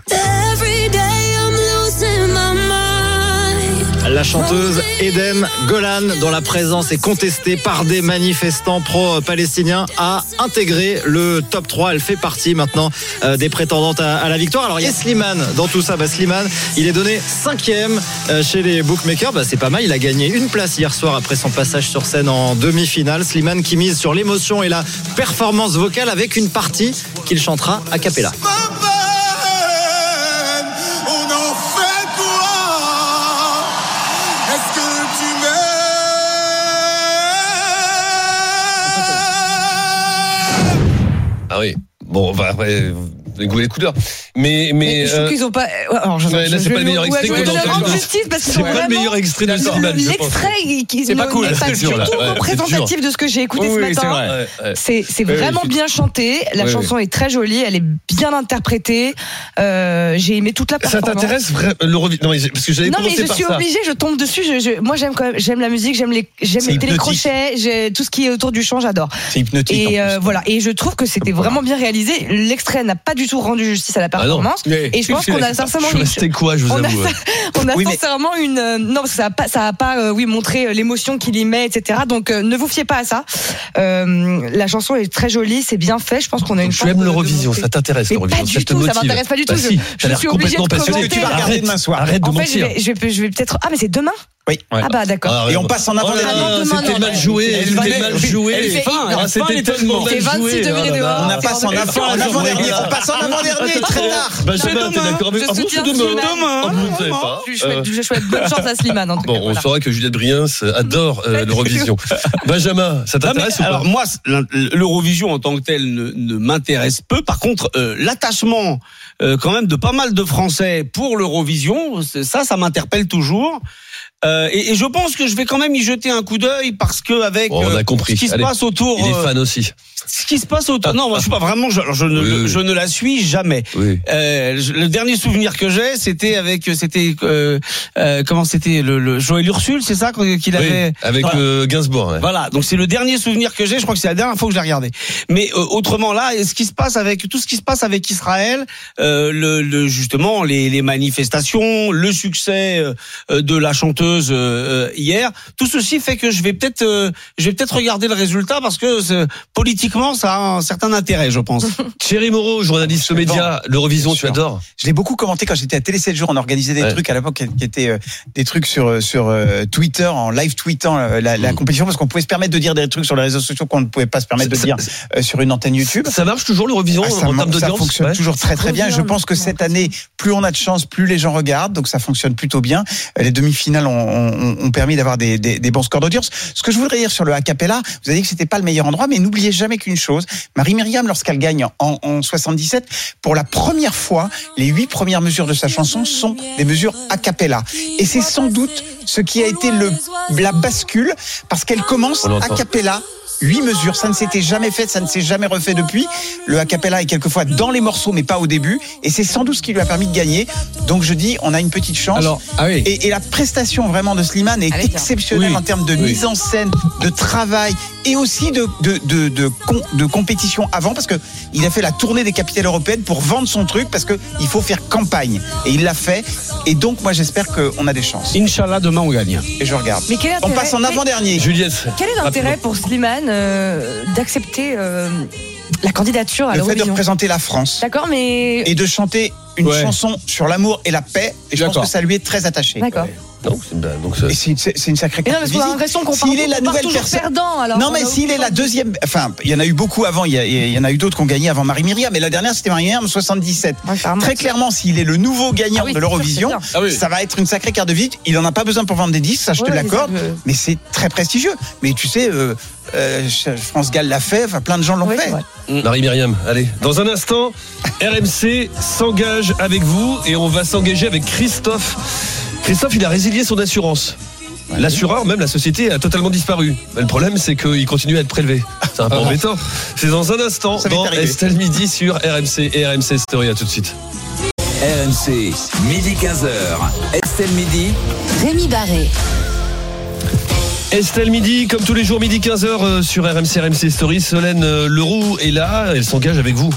La chanteuse Eden Golan, dont la présence est contestée par des manifestants pro-palestiniens, a intégré le top trois. Elle fait partie maintenant euh, des prétendantes à, à la victoire. Alors il y a Slimane dans tout ça. Bah, Slimane, il est donné cinquième euh, chez les bookmakers. Bah, c'est pas mal. Il a gagné une place hier soir après son passage sur scène en demi-finale. Slimane qui mise sur l'émotion et la performance vocale avec une partie qu'il chantera a cappella. Ah oui. Bon, bah après, les goûts et les couleurs. Mais, mais, mais je euh, trouve qu'ils ont pas. Alors, je, ouais, là, c'est je, pas le meilleur extrait ouais, que je j'ai vais entendu. justice parce que c'est pas le meilleur extrait de Slimane. L'extrait qui c'est pas cool. n'est pas du tout représentatif de ce que j'ai écouté oui, ce matin. C'est, vrai. Ouais, c'est, c'est vraiment oui, bien chanté. La oui, chanson oui. est très jolie. Elle est bien interprétée. Euh, j'ai aimé toute la performance. Ça t'intéresse vraiment l'Eurovision ? Non, parce que j'avais non, commencé mais je par suis ça. obligée. Je tombe dessus. Je, je, moi, j'aime quand même. J'aime la musique. J'aime les. J'aime les télécrochets. J'ai tout ce qui est autour du chant. J'adore. C'est hypnotique. Et voilà. Et je trouve que c'était vraiment bien réalisé. L'extrait n'a pas du tout rendu justice à la performance. Et je pense qu'on a sincèrement une. C'était quoi, je vous avoue. On a sincèrement une. Non, parce que ça a pas, ça a pas, oui, montré l'émotion qu'il y met, et cetera. Donc, ne vous fiez pas à ça. La chanson est très jolie, c'est bien fait. Je pense qu'on a une. Tu aimes l'Eurovision, ça t'intéresse l'Eurovision. Pas du tout, ça m'intéresse pas du tout. Je suis obligée de commenter. Tu vas regarder demain soir. Arrête de mentir. En fait, je vais, je vais peut-être. Ah, mais c'est demain. Oui. Ah bah d'accord. Ah, et on passe en avant-dernier. Oh c'était mal joué. C'était mal joué. C'était tellement mal joué. C'est vingt-six degrés dehors. On passe en avant-dernier. On passe en avant-dernier très tard. Benjamin, t'es d'accord avec moi ? C'est demain. Je souhaite bonne chance à Slimane en tout cas. Bon, on saura que Juliette Briens adore l'Eurovision. Benjamin, ça t'intéresse ou pas ? Alors moi, l'Eurovision en tant que telle ne m'intéresse peu. Par contre, l'attachement quand même de pas mal de Français pour l'Eurovision, ça, ça m'interpelle toujours. Euh, et, et je pense que je vais quand même y jeter un coup d'œil parce que avec bon, on a compris. ce qui Allez, se passe autour, il est fan aussi. Ce qui se passe autour, non, moi je suis pas vraiment, je, je ne, oui, oui. je ne la suis jamais. Oui. Euh, je, le dernier souvenir que j'ai, c'était avec, c'était euh, euh, comment c'était le, le Joël Ursule, c'est ça qu'il avait oui, avec voilà. euh, Gainsbourg. Ouais. Voilà, donc c'est le dernier souvenir que j'ai. Je crois que c'est la dernière fois que je l'ai regardé. Mais euh, autrement là, ce qui se passe avec tout ce qui se passe avec Israël, euh, le, le justement les, les manifestations, le succès euh, de la chanteuse euh, hier, tout ceci fait que je vais peut-être, euh, je vais peut-être regarder le résultat parce que euh, politiquement historiquement, ça a un certain intérêt, je pense. Thierry Moreau, journaliste aux médias, l'Eurovision, tu adores. Je l'ai beaucoup commenté quand j'étais à Télé sept jours. On organisait des Ouais. trucs à l'époque qui qui étaient euh, des trucs sur sur euh, Twitter, en live tweetant euh, la, la Mmh. compétition, parce qu'on pouvait se permettre de dire des trucs sur les réseaux sociaux qu'on ne pouvait pas se permettre de Ça- dire euh, sur une antenne YouTube. Ça marche toujours l'Eurovision Ah, ça, en termes ça d'audience? fonctionne Ouais. toujours très très bien. Je pense que cette année, plus on a de chance, plus les gens regardent, donc ça fonctionne plutôt bien. Les demi-finales ont, ont, ont permis d'avoir des, des, des bons scores d'audience. Ce que je voudrais dire sur le a cappella, vous avez dit que c'était pas le meilleur endroit, mais n'oubliez jamais qu'une chose, Marie-Myriam, lorsqu'elle gagne en, en soixante-dix-sept, pour la première fois, les huit premières mesures de sa chanson sont des mesures a cappella. Et c'est sans doute ce qui a été le, la bascule, parce qu'elle commence On a l'entend. cappella. Huit mesures, ça ne s'était jamais fait, ça ne s'est jamais refait depuis. Le a cappella est quelquefois dans les morceaux, mais pas au début. Et c'est sans doute ce qui lui a permis de gagner. Donc je dis, on a une petite chance. Alors, ah oui. et, et la prestation vraiment de Slimane est Allez, tiens. exceptionnelle Oui. en termes de Oui. mise en scène, de travail et aussi de de de de, com- de compétition avant, parce que il a fait la tournée des capitales européennes pour vendre son truc, parce que il faut faire campagne. Et il l'a fait. Et donc moi j'espère qu'on a des chances. Inch'Allah, demain on gagne. Et je regarde. Mais quel est On l'intérêt- passe en avant-dernier. Juliette. Quel est l'intérêt pour Slimane euh, d'accepter euh, la candidature à Le fait de l'Eurovision? représenter la France D'accord, mais et de chanter une Ouais. chanson sur l'amour et la paix. Et je pense D'accord. que ça lui est très attaché. d'accord. Non, c'est- bah, donc ça- Et c'est c'est- c'est une sacrée Mais non, carte parce de qu'on a visite. l'impression qu'on S'il part, est la on part nouvelle toujours personne. perdant. Alors Non, on mais a s'il aucune est la chance. deuxième, enfin, il y en a eu beaucoup avant, il y, a- il y en a eu d'autres qui ont gagné avant Marie-Myriam, mais la dernière c'était Marie-Myriam en soixante-dix-sept. Ouais, carrément. Très clairement, s'il est le nouveau gagnant Ah oui, de l'Eurovision, c'est sûr, Ah oui. ça va être une sacrée carte de visite. Il en a pas besoin pour vendre des disques, ça je te Ouais, l'accorde, c'est ça que- mais c'est très prestigieux. Mais tu sais, euh, euh, France Gall l'a fait, enfin, plein de gens l'ont Oui, fait. c'est vrai. Marie-Myriam, allez. Dans un instant, R M C s'engage avec vous et on va s'engager avec Christophe. Christophe, il a résilié son assurance. L'assureur, même la société, a totalement disparu. Mais le problème, c'est qu'il continue à être prélevé. C'est un peu embêtant. C'est dans un instant, Ça m'est dans arrivé. Estelle Midi sur R M C et R M C Story. À tout de suite. R M C, midi quinze heures. Estelle Midi. Rémi Barré. Estelle Midi, comme tous les jours, midi quinze heures euh, sur R M C, R M C Story. Solène euh, Leroux est là, elle s'engage avec vous.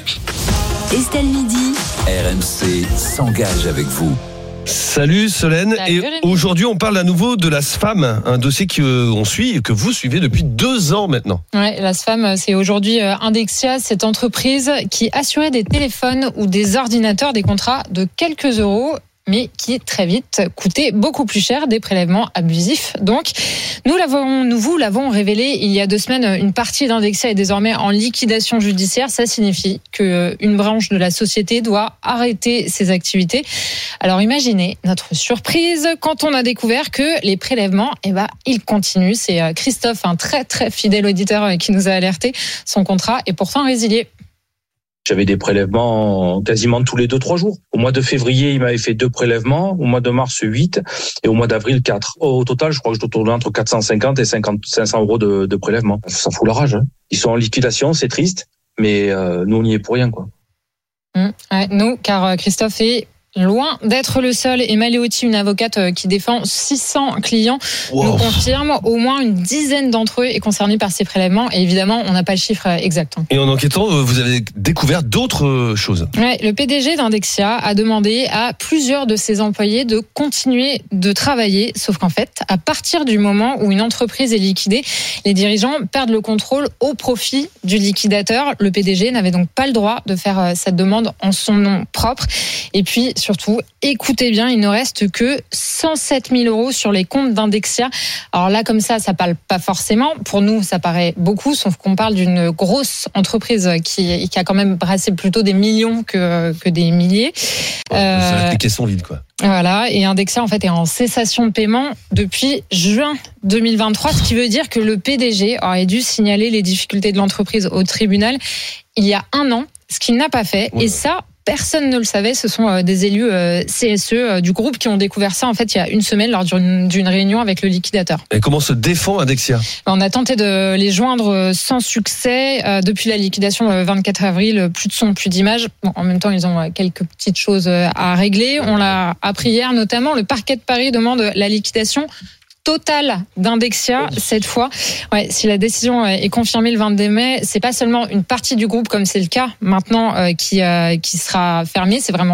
Estelle Midi. R M C s'engage avec vous. Salut Solène. Salut, Et Rémi. aujourd'hui, on parle à nouveau de la S F A M, un dossier qu'on suit et que vous suivez depuis deux ans maintenant. Ouais, la S F A M, c'est aujourd'hui euh, Indexia, cette entreprise qui assurait des téléphones ou des ordinateurs, des contrats de quelques euros, mais qui très vite coûtait beaucoup plus cher, des prélèvements abusifs. Donc, nous l'avons, nous vous l'avons révélé il y a deux semaines, une partie d'Indexia est désormais en liquidation judiciaire. Ça signifie que une branche de la société doit arrêter ses activités. Alors, imaginez notre surprise quand on a découvert que les prélèvements, eh ben, ils continuent. C'est euh, Christophe, un très très fidèle auditeur, euh, qui nous a alerté. Son contrat est pourtant résilié. J'avais des prélèvements quasiment tous les deux, trois jours. Au mois de février, il m'avait fait deux prélèvements. Au mois de mars, huit. Et au mois d'avril, quatre. Au total, je crois que je dois tourner entre quatre cent cinquante et cinquante, cinq cents euros de, de prélèvement. Ça fout la rage. Hein. Ils sont en liquidation, c'est triste. Mais euh, nous, on n'y est pour rien, quoi. Mmh. Ouais, nous, car euh, Christophe est loin d'être le seul. Et Maléoti, une avocate euh, qui défend six cents clients, Wow. nous confirme au moins une dizaine d'entre eux est concernée par ces prélèvements. Et évidemment, on n'a pas le chiffre euh, exact. Et en enquêtant, euh, vous avez découvert d'autres euh, choses. Ouais, le P D G d'Indexia a demandé à plusieurs de ses employés de continuer de travailler, sauf qu'en fait, à partir du moment où une entreprise est liquidée, les dirigeants perdent le contrôle au profit du liquidateur. Le P D G n'avait donc pas le droit de faire euh, cette demande en son nom propre. Et puis, surtout, écoutez bien, il ne reste que cent sept mille euros sur les comptes d'Indexia. Alors là, comme ça, ça parle pas forcément. Pour nous, ça paraît beaucoup, sauf qu'on parle d'une grosse entreprise qui, qui a quand même brassé plutôt des millions que, que des milliers. Ouais, Euh, C'est vrai que les caisses sont vides, quoi. Voilà, et Indexia en fait est en cessation de paiement depuis juin deux mille vingt-trois, ce qui veut dire que le P D G aurait dû signaler les difficultés de l'entreprise au tribunal il y a un an, ce qu'il n'a pas fait. Ouais. Et ça, personne ne le savait. Ce sont euh, des élus euh, C S E euh, du groupe qui ont découvert ça en fait il y a une semaine lors d'une, d'une réunion avec le liquidateur. Et comment se défend Indexia? On a tenté de les joindre sans succès. Euh, depuis la liquidation le vingt-quatre avril, plus de son, plus d'images. Bon, en même temps, ils ont quelques petites choses à régler. On l'a appris hier, notamment, le parquet de Paris demande la liquidation totale d'Indexia cette fois. Ouais, si la décision est confirmée le vingt-deux mai, c'est pas seulement une partie du groupe comme c'est le cas maintenant euh, qui euh, qui sera fermée, c'est vraiment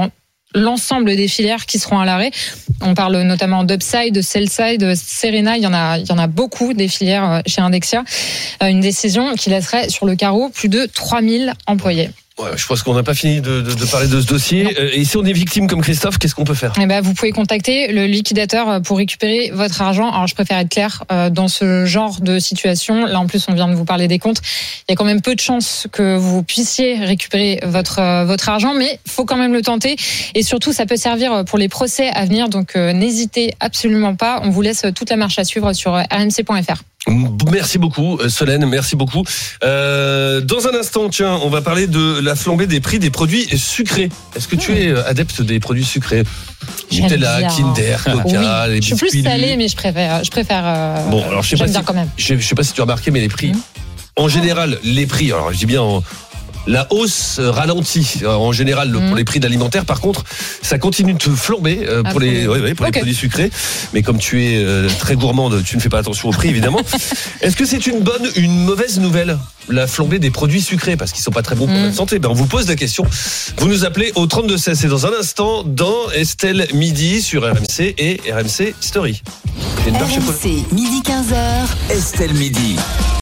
l'ensemble des filières qui seront à l'arrêt. On parle notamment d'Upside, de Sellside, de Serena. Il y en a, il y en a beaucoup des filières chez Indexia. Une décision qui laisserait sur le carreau plus de trois mille employés. Ouais, je pense qu'on n'a pas fini de, de, de parler de ce dossier. Non. Et si on est victime comme Christophe, qu'est-ce qu'on peut faire ? Eh ben, vous pouvez contacter le liquidateur pour récupérer votre argent. Alors, je préfère être clair, dans ce genre de situation, là en plus on vient de vous parler des comptes, il y a quand même peu de chances que vous puissiez récupérer votre, votre argent, mais il faut quand même le tenter. Et surtout, ça peut servir pour les procès à venir, donc euh, n'hésitez absolument pas. On vous laisse toute la marche à suivre sur r m c point f r. Merci beaucoup Solène, merci beaucoup. Euh, dans un instant, tiens, on va parler de la flambée des prix des produits sucrés. Est-ce que tu es adepte des produits sucrés ? Nutella, Kinder, Coca, oui. les je suis plus salée, mais je préfère, je préfère. Euh, bon, alors je sais pas si, quand même. Je, je sais pas si tu as remarqué, mais les prix, mmh. en général, les prix. Alors je dis bien. En, La hausse ralentit en général pour mmh. les prix d'alimentaire. Par contre, ça continue de flamber pour, les, ouais, ouais, pour okay. les produits sucrés. Mais comme tu es très gourmande, tu ne fais pas attention au prix, évidemment. Est-ce que c'est une bonne ou une mauvaise nouvelle, la flambée des produits sucrés, parce qu'ils ne sont pas très bons pour mmh. notre santé? Ben, on vous pose la question. Vous nous appelez au trente-deux seize. C'est dans un instant dans Estelle Midi sur R M C et R M C Story. R M C, midi quinze heures. Estelle Midi.